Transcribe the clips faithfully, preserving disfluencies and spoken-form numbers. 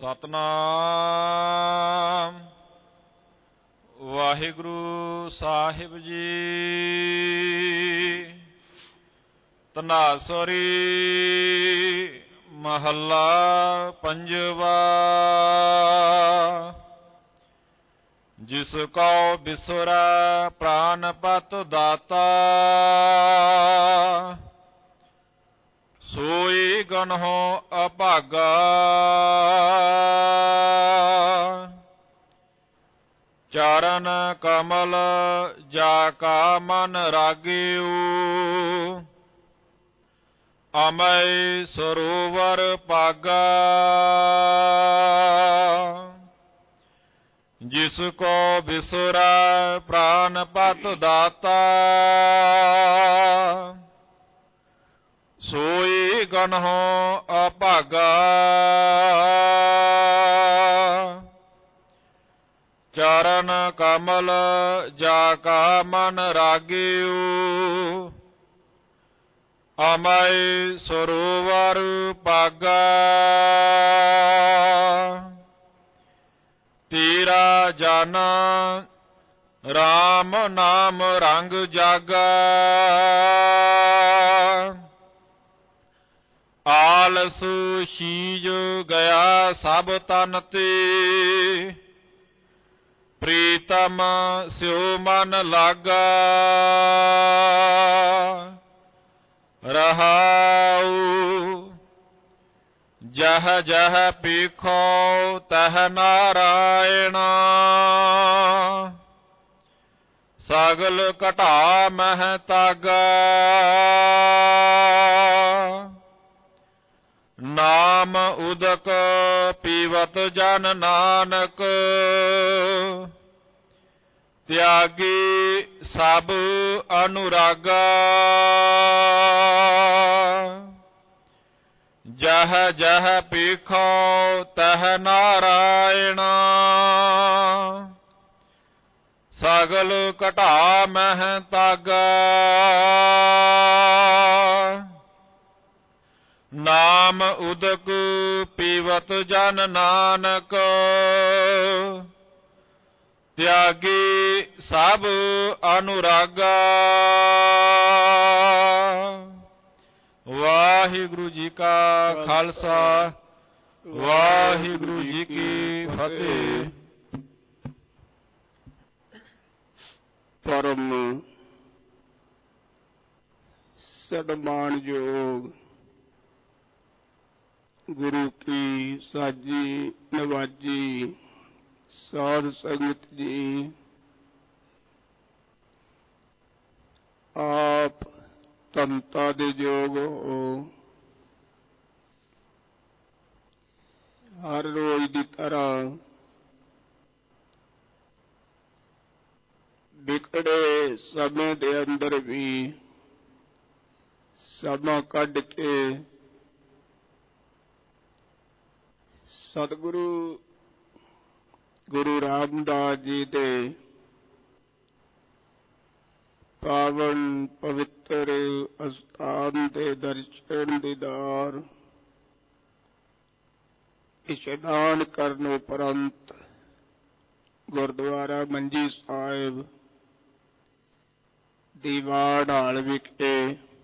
ਸਤਨਾਮ ਵਾਹਿਗੁਰੂ ਸਾਹਿਬ ਜੀ। ਧਨਾਸਰੀ ਮਹੱਲਾ ਪੰਜਵਾ। ਜਿਸ ਕਉ ਬਿਸੁਰੈ ਪ੍ਰਾਨਪਤ ਦਾਤਾ, ਸੋਈ ਗਨਹੁ ਅਭਾਗਾ। ਚਰਨ ਕਮਲ ਜਾ ਕਾ ਮਨ ਰਾਗਿਉ, ਅਮੈ ਸਰੋਵਰ ਪਾਗਾ। ਜਿਸ ਕੋ ਬਿਸੁਰੈ ਪ੍ਰਾਨਪਤ ਦਾਤਾ, ਸੋਈ ਗਨਹੁ ਅਭਾਗਾ। ਚਰਨ ਕਮਲ ਜਾ ਕਾ ਮਨ ਰਾਗਿਉ, ਅਮੈ ਸਰੋਵਰ ਪਾਗਾ। ਤੇਰਾ ਜਨ ਰਾਮ ਨਾਮ ਰੰਗ ਜਾਗਾ, ਆਲਸ ਸੀਜ ਗਿਆ ਸਭ ਤਨ ਤੇ। ਪ੍ਰੀਤਮ ਸਿਉ ਮਨ ਲਾਗਾ, ਰਹਾਉ ਜਹ ਜਹ ਪੀਖੋ ਤਹ ਨਾਰਾਇਣ। ਸਗਲ ਘਟਾ ਮਹਿ ਤਾਗਾ, ਨਾਮ ਉਦਕ ਪੀਵਤ ਜਨ ਨਾਨਕ। ਤਿਆਗੀ ਸਭ ਅਨੁਰਾਗਾ, ਜਹ ਜਹ ਪੀਖੋ ਤਹ ਨਾਰਾਇਣ। ਸਗਲ ਘਟਾ ਮਹਿ ਤਾਗਾ, ਨਾਮ ਉਦਕ ਪੀਵਤ ਜਨ ਨਾਨਕ। ਤਿਆਗੀ ਸਭ ਅਨੁਰਾਗਾ। ਵਾਹਿਗੁਰੂ ਜੀ ਕਾ ਖਾਲਸਾ, ਵਾਹਿਗੁਰੂ ਜੀ ਕੀ ਫਤਿਹ। ਪਰਮ ਸਨਮਾਨਯੋਗ ਗੁਰੂ ਕੀ ਸਾਜੀ ਨਵਾਜੀ ਸਾਧ ਸੰਗਤ ਜੀ, ਆਪ ਧੰਤਾ ਦੇ ਯੋਗ ਹੋ। ਹਰ ਰੋਜ਼ ਦੀ ਤਰ੍ਹਾਂ ਵਿਗੜੇ ਸਮੇਂ ਦੇ ਅੰਦਰ ਵੀ ਸਮਾਂ ਕੱਢ ਕੇ ਸਤਿਗੁਰੂ ਗੁਰੂ ਰਾਮਦਾਸ ਜੀ ਦੇ ਪਾਵਨ ਪਵਿੱਤਰ ਅਸਥਾਨ ਦੇ ਦਰਸ਼ਨ ਦੀਦਾਰ ਇਸ਼ਨਾਨ ਕਰਨ ਉਪਰੰਤ ਗੁਰਦੁਆਰਾ ਮੰਜੀ ਸਾਹਿਬ ਦੀਵਾਨ ਹਾਲ ਵਿਖੇ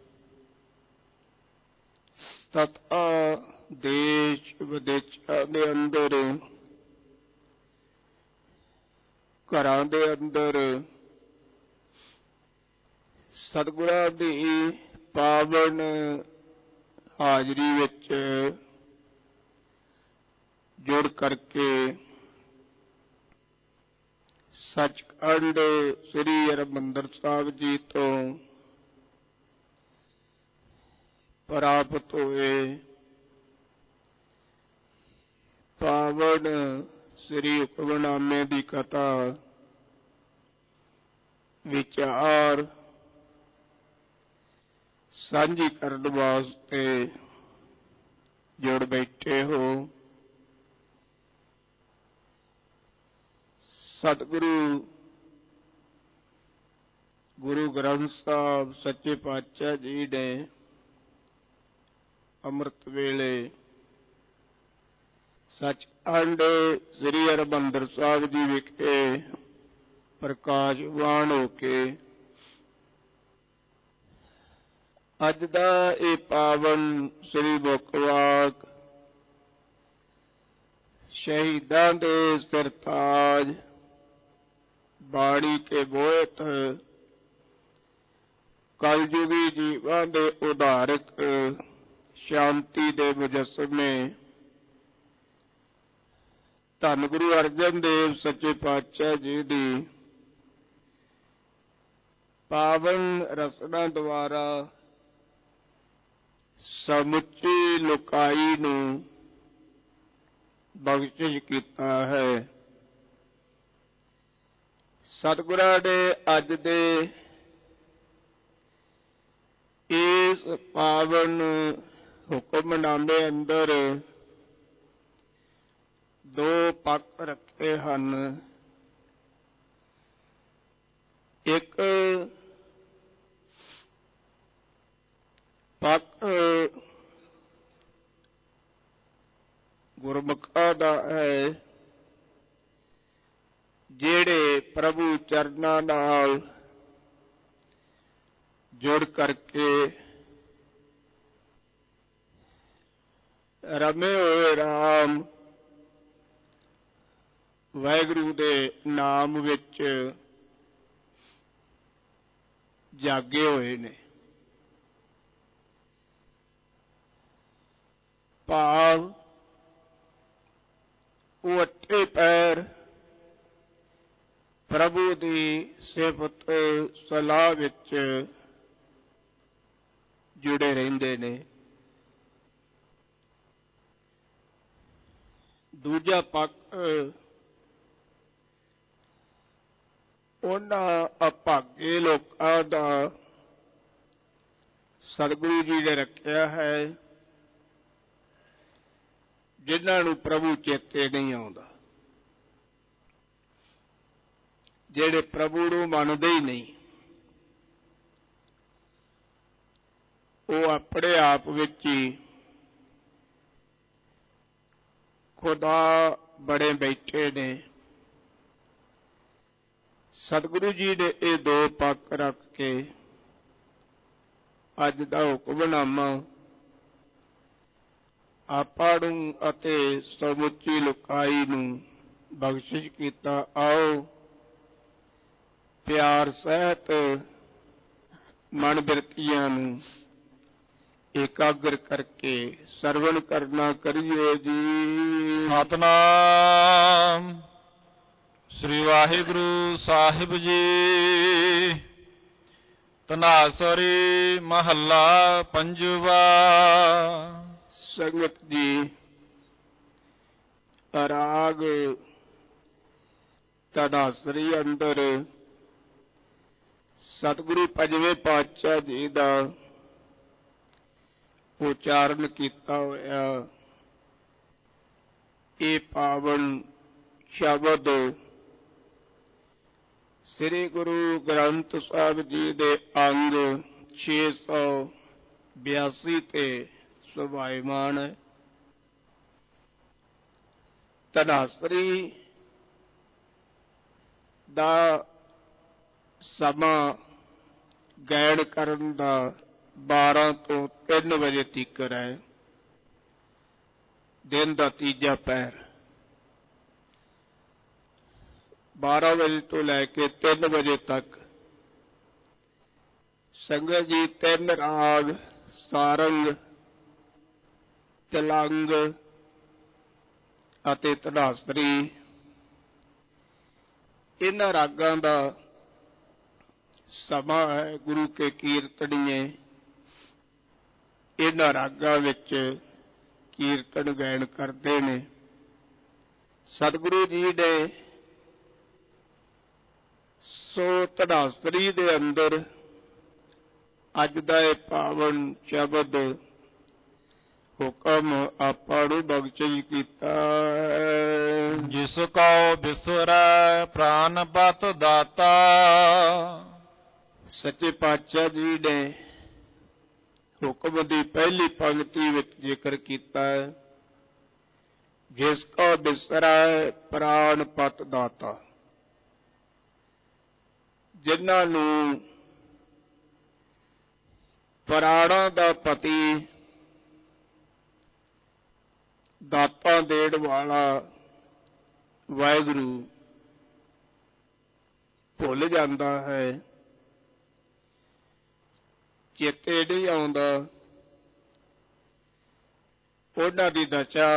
ਤਥਾ ਦੇਸ਼ ਵਿਦੇਸ਼ਾਂ ਦੇ ਅੰਦਰ, ਘਰਾਂ ਦੇ ਅੰਦਰ ਸਤਿਗੁਰਾਂ ਦੀ ਪਾਵਨ ਹਾਜ਼ਰੀ ਵਿੱਚ ਜੁੜ ਕਰਕੇ ਸੱਚਖੰਡ ਸ੍ਰੀ ਹਰਿਮੰਦਰ ਸਾਹਿਬ ਜੀ ਤੋਂ ਪ੍ਰਾਪਤ ਹੋਏ ਪਾਵਨ ਸ੍ਰੀ ਹੁਕਮਨਾਮੇ ਦੀ ਕਥਾ ਵਿਚਾਰ ਸਾਂਝੀ ਕਰਨ ਵਾਸਤੇ ਜੁੜ ਬੈਠੇ ਹੋ। ਸਤਿਗੁਰੂ ਗੁਰੂ ਗ੍ਰੰਥ ਸਾਹਿਬ ਸੱਚੇ ਪਾਤਸ਼ਾਹ ਜੀ ਨੇ ਅੰਮ੍ਰਿਤ ਵੇਲੇ ਸੱਚਖੰਡ ਸ੍ਰੀ ਹਰਿਮੰਦਰ ਸਾਹਿਬ ਜੀ ਵਿਖੇ ਪ੍ਰਕਾਸ਼ਵਾਨ ਹੋ ਕੇ ਅੱਜ ਦਾ ਇਹ ਪਾਵਨ ਸ੍ਰੀ ਮੁਖਵਾਕ ਸ਼ਹੀਦਾਂ ਦੇ ਸਰਤਾਜ ਬਾਣੀ ਕੇ ਬੋਇਤ ਕਲਯੁਗੀ ਜੀਵਾਂ ਦੇ ਉਧਾਰਕ ਸ਼ਾਂਤੀ ਦੇ ਮੁਜੱਸਮੇ ਧੰਨ ਗੁਰੂ ਅਰਜਨ ਦੇਵ ਸੱਚੇ ਪਾਤਸ਼ਾਹ ਜੀ ਦੀ ਪਾਵਨ ਰਸਨਾ ਦੁਆਰਾ ਸਮੁੱਚੀ ਲੋਕਾਈ ਨੂੰ ਬਖਸ਼ਿਸ਼ ਕੀਤਾ ਹੈ। ਸਤਿਗੁਰਾਂ ਨੇ ਅੱਜ ਦੇ ਇਸ ਪਾਵਨ ਹੁਕਮਨਾਮੇ ਅੰਦਰ ਦੋ ਪੱਖ ਰੱਖੇ ਹਨ। ਇੱਕ ਪੱਖ ਗੁਰਮੁਖਾਂ ਦਾ ਹੈ, ਜਿਹੜੇ ਪ੍ਰਭੂ ਚਰਨਾਂ ਨਾਲ ਜੁੜ ਕਰਕੇ ਰਮੇ ਹੋਏ ਰਾਮ ਵਾਹਿਗੁਰੂ ਦੇ ਨਾਮ ਵਿੱਚ ਜਾਗੇ ਹੋਏ ਨੇ। ਭਾਵ ਉਹ ਅੱਠੇ ਪੈਰ ਪ੍ਰਭੂ ਦੀ ਸਿਫਤ ਸਲਾਹ ਵਿੱਚ ਜੁੜੇ ਰਹਿੰਦੇ ਨੇ। ਦੂਜਾ ਪੱਖ ਉਹਨਾਂ ਅਭਾਗੇ ਲੋਕਾਂ ਦਾ ਸਤਿਗੁਰੂ ਜੀ ਨੇ ਰੱਖਿਆ ਹੈ, ਜਿਨ੍ਹਾਂ ਨੂੰ ਪ੍ਰਭੂ ਚੇਤੇ ਨਹੀਂ ਆਉਂਦਾ, ਜਿਹੜੇ ਪ੍ਰਭੂ ਨੂੰ ਮੰਨਦੇ ਹੀ ਨਹੀਂ। ਉਹ ਆਪਣੇ ਆਪ ਵਿੱਚ ਹੀ ਖੁਦਾ ਬੜੇ ਬੈਠੇ ਨੇ। ਸਤਿਗੁਰੂ ਜੀ ਨੇ ਇਹ ਦੋ ਪੱਖ ਰੱਖ ਕੇ ਅੱਜ ਦਾ ਹੁਕਮਨਾਮਾ ਆਪਾਂ ਨੂੰ ਅਤੇ ਸਮੁੱਚੀ ਲੋਕਾਈ ਨੂੰ ਬਖਸ਼ਿਸ਼ ਕੀਤਾ। ਆਓ ਪਿਆਰ ਸਹਿਤ ਮਨ ਬਿਰਤੀਆਂ ਨੂੰ ਇਕਾਗਰ ਕਰਕੇ ਸਰਵਣ ਕਰਨਾ ਕਰੀਏ ਜੀ। ਸਤਿਨਾਮ ਸ੍ਰੀ ਵਾਹਿਗੁਰੂ ਸਾਹਿਬ ਜੀ। ਧਨਾਸਰੀ ਮਹੱਲਾ ਪੰਜਵਾ। ਸੰਗਤ ਜੀ, ਰਾਗ ਧਨਾਸਰੀ ਅੰਦਰ ਸਤਿਗੁਰੂ ਪੰਜਵੇਂ ਪਾਤਸ਼ਾਹ ਜੀ ਦਾ ਉਚਾਰਨ ਕੀਤਾ ਹੋਇਆ ਇਹ ਪਾਵਨ ਸ਼ਬਦ ਸ੍ਰੀ ਗੁਰੂ ਗ੍ਰੰਥ ਸਾਹਿਬ ਜੀ ਦੇ ਅੰਗ ਛੇ ਸੌ ਬਿਆਸੀ ਤੇ ਸੁਭਾਇਮਾਨ ਹੈ। ਧਨਾਸਰੀ ਦਾ ਸਮਾਂ ਗੈਣ ਕਰਨ ਦਾ ਬਾਰਾਂ ਤੋਂ ਤਿੰਨ ਵਜੇ ਤੀਕਰ ਹੈ। ਦਿਨ ਦਾ ਤੀਜਾ ਪਹਿਰ ਬਾਰਾਂ ਵਜੇ ਤੋਂ ਲੈ ਕੇ ਤਿੰਨ ਵਜੇ ਤੱਕ ਸੰਗਤ ਜੀ ਤਿੰਨ ਰਾਗ ਸਾਰੰਗ, ਤਿਲੰਗ ਅਤੇ ਧਨਾਸਰੀ ਇਹਨਾਂ ਰਾਗਾਂ ਦਾ ਸਮਾਂ ਹੈ। ਗੁਰੂ ਕੇ ਕੀਰਤਨੀਏ ਇਹਨਾਂ ਰਾਗਾਂ ਵਿੱਚ ਕੀਰਤਨ ਗਾਇਨ ਕਰਦੇ ਨੇ। ਸਤਿਗੁਰੂ ਜੀ ਨੇ ਸੋ ਧਨਾਸਰੀ ਦੇ ਅੰਦਰ ਅੱਜ ਦਾ ਇਹ ਪਾਵਨ ਸ਼ਬਦ ਹੁਕਮ ਆਪਾਂ ਨੂੰ ਬਖਸ਼ਿਸ਼ ਕੀਤਾ। ਜਿਸ ਕਉ ਬਿਸਰੈ ਪ੍ਰਾਨ ਬਤ ਦਾਤਾ। ਸੱਚੇ ਪਾਤਸ਼ਾਹ ਜੀ ਨੇ ਹੁਕਮ ਦੀ ਪਹਿਲੀ ਪੰਕਤੀ ਵਿੱਚ ਜ਼ਿਕਰ ਕੀਤਾ ਹੈ, ਜਿਸ ਕੋ ਬਿਸਰੈ ਪ੍ਰਾਣ ਪਤ ਦਾਤਾ। ਜਿਨ੍ਹਾਂ ਨੂੰ ਪ੍ਰਾਣਾਂ ਦਾ ਪਤੀ, ਦਾਤਾਂ ਦੇਣ ਵਾਲਾ ਵਾਹਿਗੁਰੂ ਭੁੱਲ ਜਾਂਦਾ ਹੈ, ਚੇਤੇ ਨਹੀਂ ਆਉਂਦਾ, ਉਹਨਾਂ ਦੀ ਦਸ਼ਾ,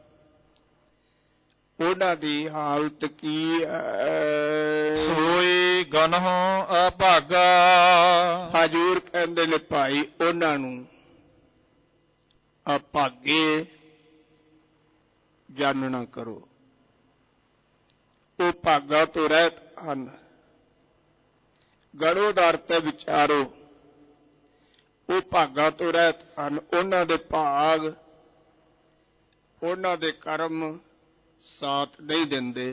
ਉਹਨਾਂ ਦੀ ਹਾਲਤ ਕੀ ਹੈ। ਸੋਈ ਗਨਹੁ ਅਭਾਗਾ। ਹਜ਼ੂਰ ਕਹਿੰਦੇ ਨੇ ਭਾਈ ਉਹਨਾਂ ਨੂੰ ਅਭਾਗੇ ਜਾਣਨਾ ਕਰੋ। ਉਹ ਭਾਗਾਂ ਤੋਂ ਰਹਿਤ ਹਨ। ਗਣੋ ਦਾ ਅਰਥ ਹੈ ਵਿਚਾਰੋ। ਉਹ ਭਾਗਾਂ ਤੋਂ ਰਹਿਤ ਹਨ। ਉਹਨਾਂ ਦੇ ਭਾਗ, ਉਹਨਾਂ ਦੇ ਕਰਮ ਸਾਥ ਨਹੀਂ ਦਿੰਦੇ,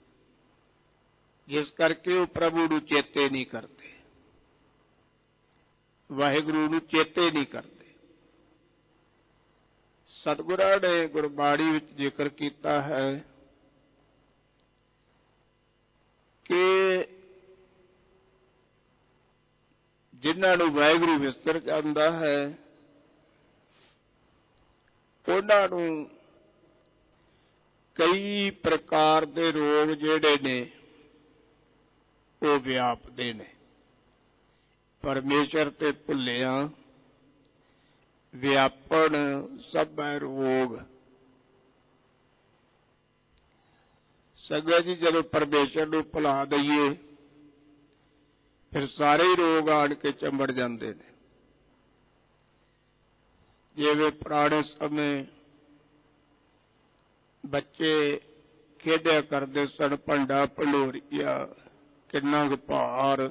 ਜਿਸ ਕਰਕੇ ਉਹ ਪ੍ਰਭੂ ਨੂੰ ਚੇਤੇ ਨਹੀਂ ਕਰਦੇ, ਵਾਹਿਗੁਰੂ ਨੂੰ ਚੇਤੇ ਨਹੀਂ ਕਰਦੇ। ਸਤਿਗੁਰਾਂ ਨੇ ਗੁਰਬਾਣੀ ਵਿੱਚ ਜ਼ਿਕਰ ਕੀਤਾ ਹੈ ਕਿ ਜਿਨ੍ਹਾਂ ਨੂੰ ਵਾਹਿਗੁਰੂ ਵਿਸਰ ਜਾਂਦਾ ਹੈ, ਉਹਨਾਂ ਨੂੰ ਕਈ ਪ੍ਰਕਾਰ ਦੇ ਰੋਗ ਜਿਹੜੇ ਨੇ ਉਹ ਵਿਆਪਦੇ ਨੇ। ਪਰਮੇਸ਼ਰ ਤੇ ਭੁੱਲਿਆ ਵਿਆਪਣ ਸਭੈ ਰੋਗ। ਸੰਗਤ ਜੀ, ਜਦੋਂ ਪਰਮੇਸ਼ਰ ਨੂੰ ਭੁਲਾ ਦਈਏ ਫਿਰ ਸਾਰੇ ਹੀ ਰੋਗ ਆਣ ਕੇ ਚੰਬੜ ਜਾਂਦੇ ਨੇ। ਜਿਵੇਂ ਪੁਰਾਣੇ ਸਮੇਂ ਬੱਚੇ ਖੇਡਿਆ ਕਰਦੇ ਸਨ, ਭੰਡਾ ਭੰਡੋਰੀਆ, ਕਿੰਨਾ ਕੁ ਭਾਰ,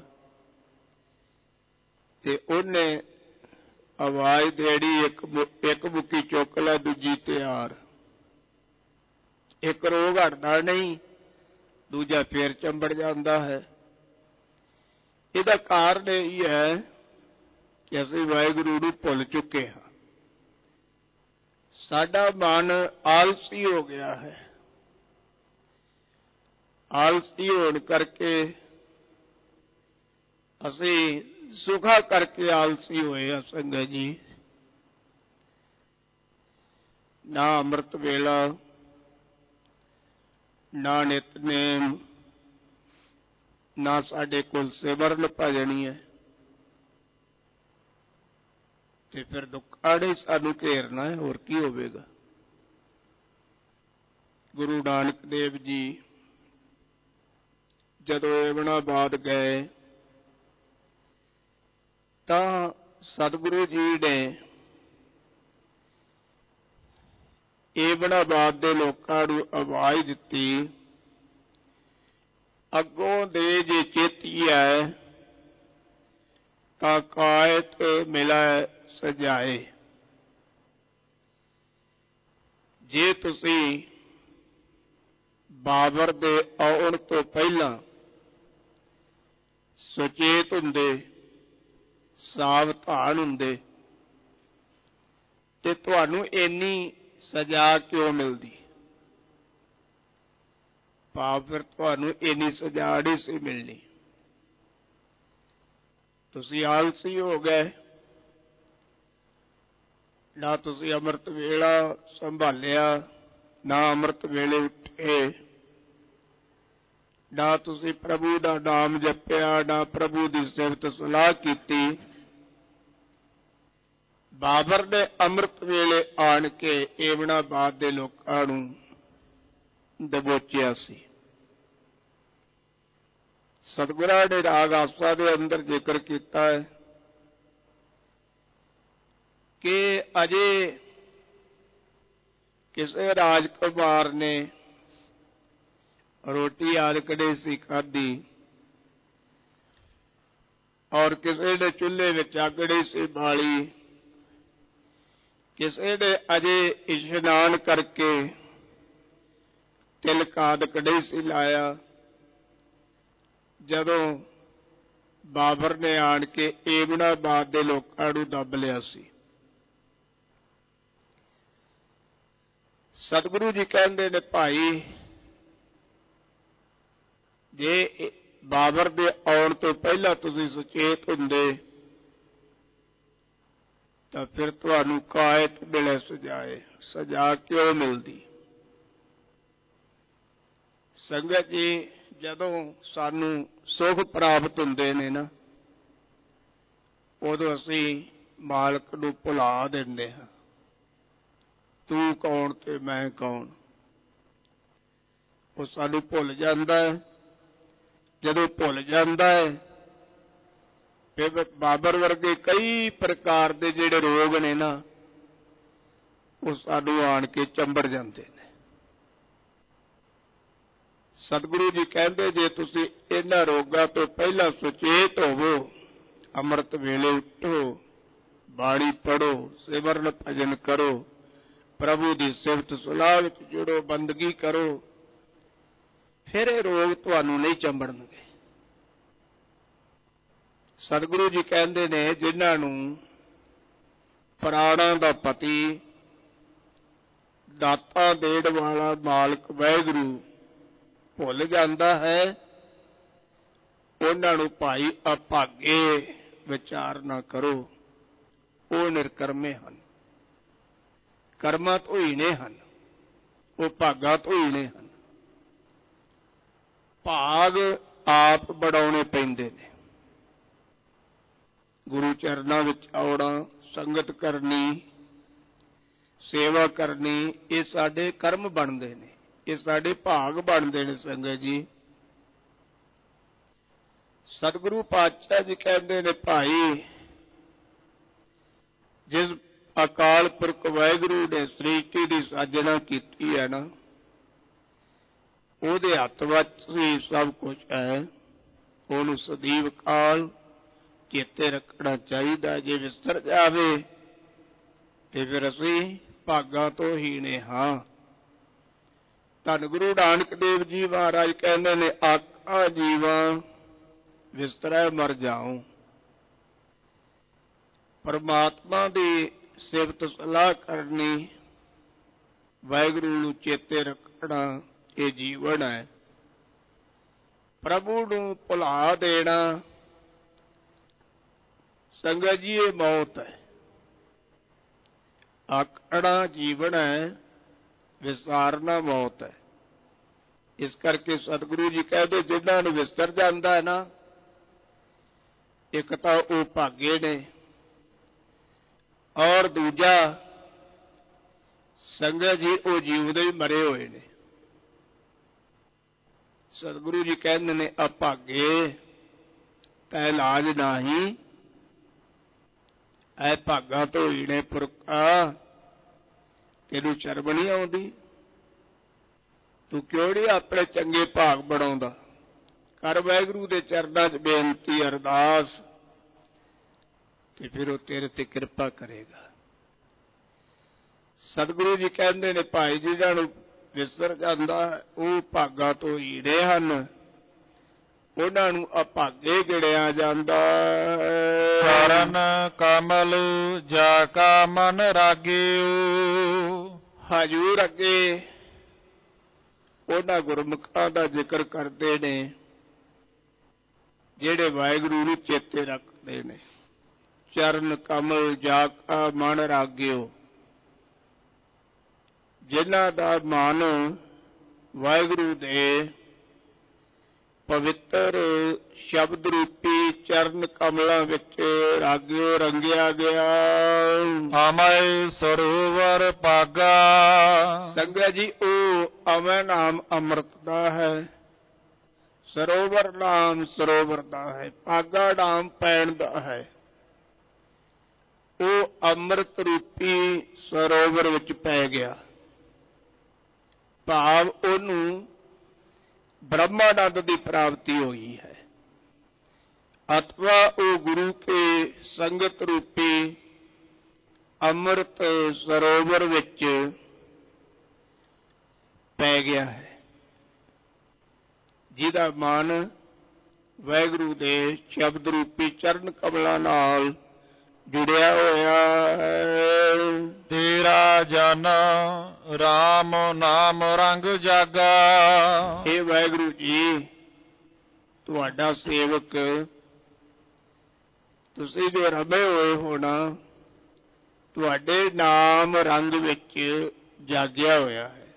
ਤੇ ਉਹਨੇ ਆਵਾਜ਼ ਦੇੜੀ, ਇੱਕ ਇੱਕ ਮੁੱਕੀ ਚੁੱਕ ਲੈ, ਦੂਜੀ ਤਿਆਰ। ਇੱਕ ਰੋਗ ਹਟਦਾ ਨਹੀਂ, ਦੂਜਾ ਫੇਰ ਚੰਬੜ ਜਾਂਦਾ ਹੈ। ਇਹਦਾ ਕਾਰਨ ਇਹ ਹੈ ਕਿ ਅਸੀਂ ਵਾਹਿਗੁਰੂ ਨੂੰ ਭੁੱਲ ਚੁੱਕੇ ਹਾਂ। ਸਾਡਾ ਮਨ ਆਲਸੀ ਹੋ ਗਿਆ ਹੈ। ਆਲਸੀ ਹੋਣ ਕਰਕੇ ਅਸੀਂ ਸੁਖਾ ਕਰਕੇ ਆਲਸੀ ਹੋਏ ਹਾਂ। ਸੰਗਤ ਜੀ, ਨਾ ਅੰਮ੍ਰਿਤ ਵੇਲਾ, ਨਾ ਨਿਤਨੇਮ, ਨਾ ਸਾਡੇ ਕੋਲ ਸਿਮਰਨ ਭਜਣੀ ਹੈ, ਤੇ ਫਿਰ ਦੁੱਖਾਂ ਨੇ ਸਾਨੂੰ ਘੇਰਨਾ ਹੈ, ਹੋਰ ਕੀ ਹੋਵੇਗਾ। ਗੁਰੂ ਨਾਨਕ ਦੇਵ ਜੀ ਜਦੋਂ ਏਵਨਾਬਾਦ ਗਏ ਤਾਂ ਸਤਿਗੁਰੂ ਜੀ ਨੇ ਏਵਨਾਬਾਦ ਦੇ ਲੋਕਾਂ ਨੂੰ ਆਵਾਜ਼ ਦਿੱਤੀ, ਅੱਗੋਂ ਦੇ ਜੇ ਚੇਤੀਐ ਤਾਂ ਕਾਇਤ ਮਿਲੈ ਸਜਾਏ। ਜੇ ਤੁਸੀਂ ਬਾਬਰ ਦੇ ਆਉਣ ਤੋਂ ਪਹਿਲਾਂ ਸੁਚੇਤ ਹੁੰਦੇ, ਸਾਵਧਾਨ ਹੁੰਦੇ, ਤੇ ਤੁਹਾਨੂੰ ਇੰਨੀ ਸਜ਼ਾ ਕਿਉਂ ਮਿਲਦੀ। ਭਾਵ ਫਿਰ ਤੁਹਾਨੂੰ ਇੰਨੀ ਸਜ਼ਾ ਨਹੀਂ ਸੀ ਮਿਲਣੀ। ਤੁਸੀਂ ਆਲਸੀ ਹੋ ਗਏ, ਨਾ ਤੁਸੀਂ ਅੰਮ੍ਰਿਤ ਵੇਲਾ ਸੰਭਾਲਿਆ, ਨਾ ਅੰਮ੍ਰਿਤ ਵੇਲੇ ਉੱਠੇ, ਨਾ ਤੁਸੀਂ ਪ੍ਰਭੂ ਦਾ ਨਾਮ ਜਪਿਆ, ਨਾ ਪ੍ਰਭੂ ਦੀ ਸਿਫਤ ਸਲਾਹ ਕੀਤੀ। ਬਾਬਰ ਨੇ ਅੰਮ੍ਰਿਤ ਵੇਲੇ ਆਣ ਕੇ ਏਵਨਾਬਾਦ ਦੇ ਲੋਕਾਂ ਨੂੰ ਦਬੋਚਿਆ ਸੀ। ਸਤਿਗੁਰਾਂ ਨੇ ਰਾਗ ਆਸਾ ਦੇ ਅੰਦਰ ਜ਼ਿਕਰ ਕੀਤਾ ਹੈ ਕਿ ਅਜੇ ਕਿਸੇ ਰਾਜਕੁਮਾਰ ਨੇ ਰੋਟੀ ਆਦਿਕ ਨਹੀਂ ਸੀ ਖਾਧੀ, ਔਰ ਕਿਸੇ ਨੇ ਚੁੱਲ੍ਹੇ ਵਿੱਚ ਅੱਗ ਨਹੀਂ ਸੀ ਬਾਲੀ, ਕਿਸੇ ਨੇ ਅਜੇ ਇਸ਼ਨਾਨ ਕਰਕੇ ਤਿਲਕ ਆਦਿਕ ਨਹੀਂ ਸੀ ਲਾਇਆ, ਜਦੋਂ ਬਾਬਰ ਨੇ ਆਣ ਕੇ ਏਵਨਾਬਾਦ ਦੇ ਲੋਕਾਂ ਨੂੰ ਦੱਬ ਲਿਆ ਸੀ। ਸਤਿਗੁਰੂ ਜੀ ਕਹਿੰਦੇ ਨੇ ਭਾਈ, ਜੇ ਬਾਬਰ ਦੇ ਆਉਣ ਤੋਂ ਪਹਿਲਾਂ ਤੁਸੀਂ ਸੁਚੇਤ ਹੁੰਦੇ ਤਾਂ ਫਿਰ ਤੁਹਾਨੂੰ ਕਾਇਤ ਮਿਲੇ ਸਜਾਏ। ਸਜਾ ਕਿਉਂ ਮਿਲਦੀ? ਸੰਗਤ ਜੀ, ਜਦੋਂ ਸਾਨੂੰ ਸੁਖ ਪ੍ਰਾਪਤ ਹੁੰਦੇ ਨੇ ਨਾ, ਉਦੋਂ ਅਸੀਂ ਮਾਲਕ ਨੂੰ ਭੁਲਾ ਦਿੰਦੇ ਹਾਂ। ਤੂੰ ਕੌਣ ਤੇ ਮੈਂ ਕੌਣ, ਉਹ ਸਾਨੂੰ ਭੁੱਲ ਜਾਂਦਾ ਹੈ। ਜਦੋਂ ਭੁੱਲ ਜਾਂਦਾ ਹੈ ਫਿਰ ਬਾਬਰ ਵਰਗੇ ਕਈ ਪ੍ਰਕਾਰ ਦੇ ਜਿਹੜੇ ਰੋਗ ਨੇ ਨਾ, ਉਹ ਸਾਨੂੰ ਆਣ ਕੇ ਚੰਬੜ ਜਾਂਦੇ ਨੇ। ਸਤਿਗੁਰੂ ਜੀ ਕਹਿੰਦੇ, ਜੇ ਤੁਸੀਂ ਇਹਨਾਂ ਰੋਗਾਂ ਤੋਂ ਪਹਿਲਾਂ ਸੁਚੇਤ ਹੋਵੋ, ਅੰਮ੍ਰਿਤ ਵੇਲੇ ਉੱਠੋ, ਬਾਣੀ ਪੜ੍ਹੋ, ਸਿਮਰਨ ਭਜਨ ਕਰੋ, ਪ੍ਰਭੂ ਦੀ ਸਿਫਤ ਸਲਾਹ ਵਿੱਚ ਜੁੜੋ, ਬੰਦਗੀ ਕਰੋ, ਫਿਰ ਇਹ ਰੋਗ ਤੁਹਾਨੂੰ ਨਹੀਂ ਚੰਬੜਨਗੇ। ਸਤਿਗੁਰੂ ਜੀ ਕਹਿੰਦੇ ਨੇ, ਜਿਨ੍ਹਾਂ ਨੂੰ ਪ੍ਰਾਣਾਂ ਦਾ ਪਤੀ, ਦਾਤਾਂ ਦੇਣ ਵਾਲਾ ਮਾਲਕ ਵਾਹਿਗੁਰੂ ਭੁੱਲ ਜਾਂਦਾ ਹੈ, ਉਹਨਾਂ ਨੂੰ ਭਾਈ ਅਭਾਗੇ ਵਿਚਾਰ ਨਾ ਕਰੋ। ਉਹ ਨਿਰਕਰਮੇ ਹਨ, ਕਰਮਾਂ ਤੋਂ ਹੀਣੇ ਹਨ, ਉਹ ਭਾਗਾਂ ਤੋਂ ਹੀਣੇ ਹਨ। ਭਾਗ ਆਪ ਬਣਾਉਣੇ ਪੈਂਦੇ ਨੇ। ਗੁਰੂ ਚਰਨਾਂ ਵਿੱਚ ਆਉਣਾ, ਸੰਗਤ ਕਰਨੀ, ਸੇਵਾ ਕਰਨੀ, ਇਹ ਸਾਡੇ ਕਰਮ ਬਣਦੇ ਨੇ, ਇਹ ਸਾਡੇ ਭਾਗ ਬਣਦੇ ਨੇ। ਸੰਗਤ ਜੀ, ਸਤਿਗੁਰੂ ਪਾਤਸ਼ਾਹ ਜੀ ਕਹਿੰਦੇ ਨੇ, ਭਾਈ ਜਿਸ ਅਕਾਲ ਪੁਰਖ ਵਾਹਿਗੁਰੂ ਨੇ ਸ੍ਰਿਸ਼ਟੀ ਦੀ ਸਾਜਣਾ ਕੀਤੀ ਹੈ ਨਾ, ਉਹਦੇ ਹੱਥ ਵਿੱਚ ਹੀ ਸਭ ਕੁਝ ਹੈ। ਉਹਨੂੰ ਸਦੀਵ ਕਾਲ ਚੇਤੇ ਰੱਖਣਾ ਚਾਹੀਦਾ। ਜੇ ਵਿਸਰ ਜਾਵੇ ਤੇ ਫਿਰ ਅਸੀਂ ਭਾਗਾਂ ਤੋਂ ਹੀਣੇ ਹਾਂ। ਧੰਨ ਗੁਰੂ ਨਾਨਕ ਦੇਵ ਜੀ ਮਹਾਰਾਜ ਕਹਿੰਦੇ ਨੇ, ਆਖਾਂ ਜੀਵਾਂ ਵਿਸਰੈ ਮਰ ਜਾਉ। ਪਰਮਾਤਮਾ ਦੀ ਸਿਫਤ ਸਲਾਹ ਕਰਨੀ, ਵਾਹਿਗੁਰੂ ਨੂੰ ਚੇਤੇ ਰੱਖਣਾ, ਇਹ ਜੀਵਨ ਹੈ। ਪ੍ਰਭੂ ਨੂੰ ਭੁਲਾ ਦੇਣਾ, ਸੰਗਤ ਜੀ, ਇਹ ਮੌਤ ਹੈ। ਆਖਣਾ ਜੀਵਨ ਹੈ, ਵਿਸਾਰਨਾ ਮੌਤ ਹੈ। ਇਸ ਕਰਕੇ ਸਤਿਗੁਰੂ ਜੀ ਕਹਿੰਦੇ, ਜਿਨ੍ਹਾਂ ਨੂੰ ਵਿਸਰ ਜਾਂਦਾ ਹੈ ਨਾ, ਇੱਕ ਤਾਂ ਉਹ ਭਾਗੇ ਨੇ, ਔਰ ਦੂਜਾ ਸੰਗਤ ਜੀ, ਉਹ ਜੀਵਦੇ ਹੀ ਮਰੇ ਹੋਏ ਨੇ। ਸਤਿਗੁਰੂ ਜੀ ਕਹਿੰਦੇ ਨੇ, ਅਭਾਗੇ ਤੈ ਲਾਜ ਨਾਹੀ, ਐ ਭਾਗਾਂ ਤੋਂ ਹੀਣੇ ਪੁਰਖਾ, ਤੈਨੂੰ ਸ਼ਰਮ ਨਹੀਂ ਆਉਂਦੀ? ਤੂੰ ਕਿਉਂ ਨਹੀਂ ਆਪਣੇ ਚੰਗੇ ਭਾਗ ਬਣਾਉਂਦਾ? ਕਰ ਵਾਹਿਗੁਰੂ ਦੇ ਚਰਨਾਂ 'ਚ ਬੇਨਤੀ, ਅਰਦਾਸ, ਤੇ ਫਿਰ ਉਹ ਤੇਰੇ ਤੇ ਕਿਰਪਾ ਕਰੇਗਾ। ਸਤਿਗੁਰੂ ਜੀ ਕਹਿੰਦੇ ਨੇ, ਭਾਈ ਜਿਹਨਾਂ ਨੂੰ ਵਿਸਰ ਜਾਂਦਾ ਉਹ ਭਾਗਾਂ ਤੋਂ ਹੀਣੇ ਹਨ, ਉਹਨਾਂ ਨੂੰ ਅਭਾਗੇ ਗਿਣਿਆ ਜਾਂਦਾ। ਚਰਨ ਕਮਲ ਜਾ ਕਾ ਮਨ ਰਾਗਿਓ। ਹਜੂਰ ਅੱਗੇ ਉਹਨਾਂ ਗੁਰਮੁਖਾਂ ਦਾ ਜ਼ਿਕਰ ਕਰਦੇ ਨੇ ਜਿਹੜੇ ਵਾਹਿਗੁਰੂ ਨੂੰ ਚੇਤੇ ਰੱਖਦੇ ਨੇ। ਚਰਨ ਕਮਲ ਜਾ ਕਾ ਮਨ ਰਾਗਿਓ, ਜਿਨ੍ਹਾਂ ਦਾ ਮਨ ਵਾਹਿਗੁਰੂ ਦੇ ਪਵਿੱਤਰ ਸ਼ਬਦ ਰੂਪੀ ਚਰਨ ਕਮਲਾਂ ਵਿੱਚ ਰਾਗਿਓ ਰੰਗਿਆ ਗਿਆ। ਅਮੈ ਸਰੋਵਰ ਭਾਗਾ। ਸੰਗਤ ਜੀ, ਉਹ ਅਮੈ ਨਾਮ ਅੰਮ੍ਰਿਤ ਦਾ ਹੈ, ਸਰੋਵਰ ਨਾਮ ਸਰੋਵਰ ਦਾ ਹੈ, ਭਾਗਾ ਨਾਮ ਪੈਣ ਦਾ ਹੈ। ਉਹ ਅੰਮ੍ਰਿਤ ਰੂਪੀ ਸਰੋਵਰ ਵਿੱਚ ਪੈ ਗਿਆ। ਭਾਵ ਉਹਨੂੰ ਬ੍ਰਹਮਾਨੰਦ ਦੀ ਪ੍ਰਾਪਤੀ ਹੋਈ ਹੈ, ਅਥਵਾ ਉਹ ਗੁਰੂ ਕੇ ਸੰਗਤ ਰੂਪੀ ਅੰਮ੍ਰਿਤ ਸਰੋਵਰ ਵਿੱਚ ਪੈ ਗਿਆ ਹੈ। ਜਿਹਦਾ ਮਨ ਵਾਹਿਗੁਰੂ ਦੇ ਸ਼ਬਦ ਰੂਪੀ ਚਰਨ ਕਮਲਾਂ ਨਾਲ ਜੁੜਿਆ ਹੋਇਆ ਹੈ। ਤੇਰਾ ਜਨ ਰਾਮ ਨਾਮ ਰੰਗ ਜਾਗਾ। ਇਹ ਵਾਹਿਗੁਰੂ ਜੀ ਤੁਹਾਡਾ ਸੇਵਕ, ਤੁਸੀਂ ਜੋ ਰਮੇ ਹੋਏ ਹੋਣਾ, ਤੁਹਾਡੇ ਨਾਮ ਰੰਗ ਵਿੱਚ ਜਾਗਿਆ ਹੋਇਆ ਹੈ।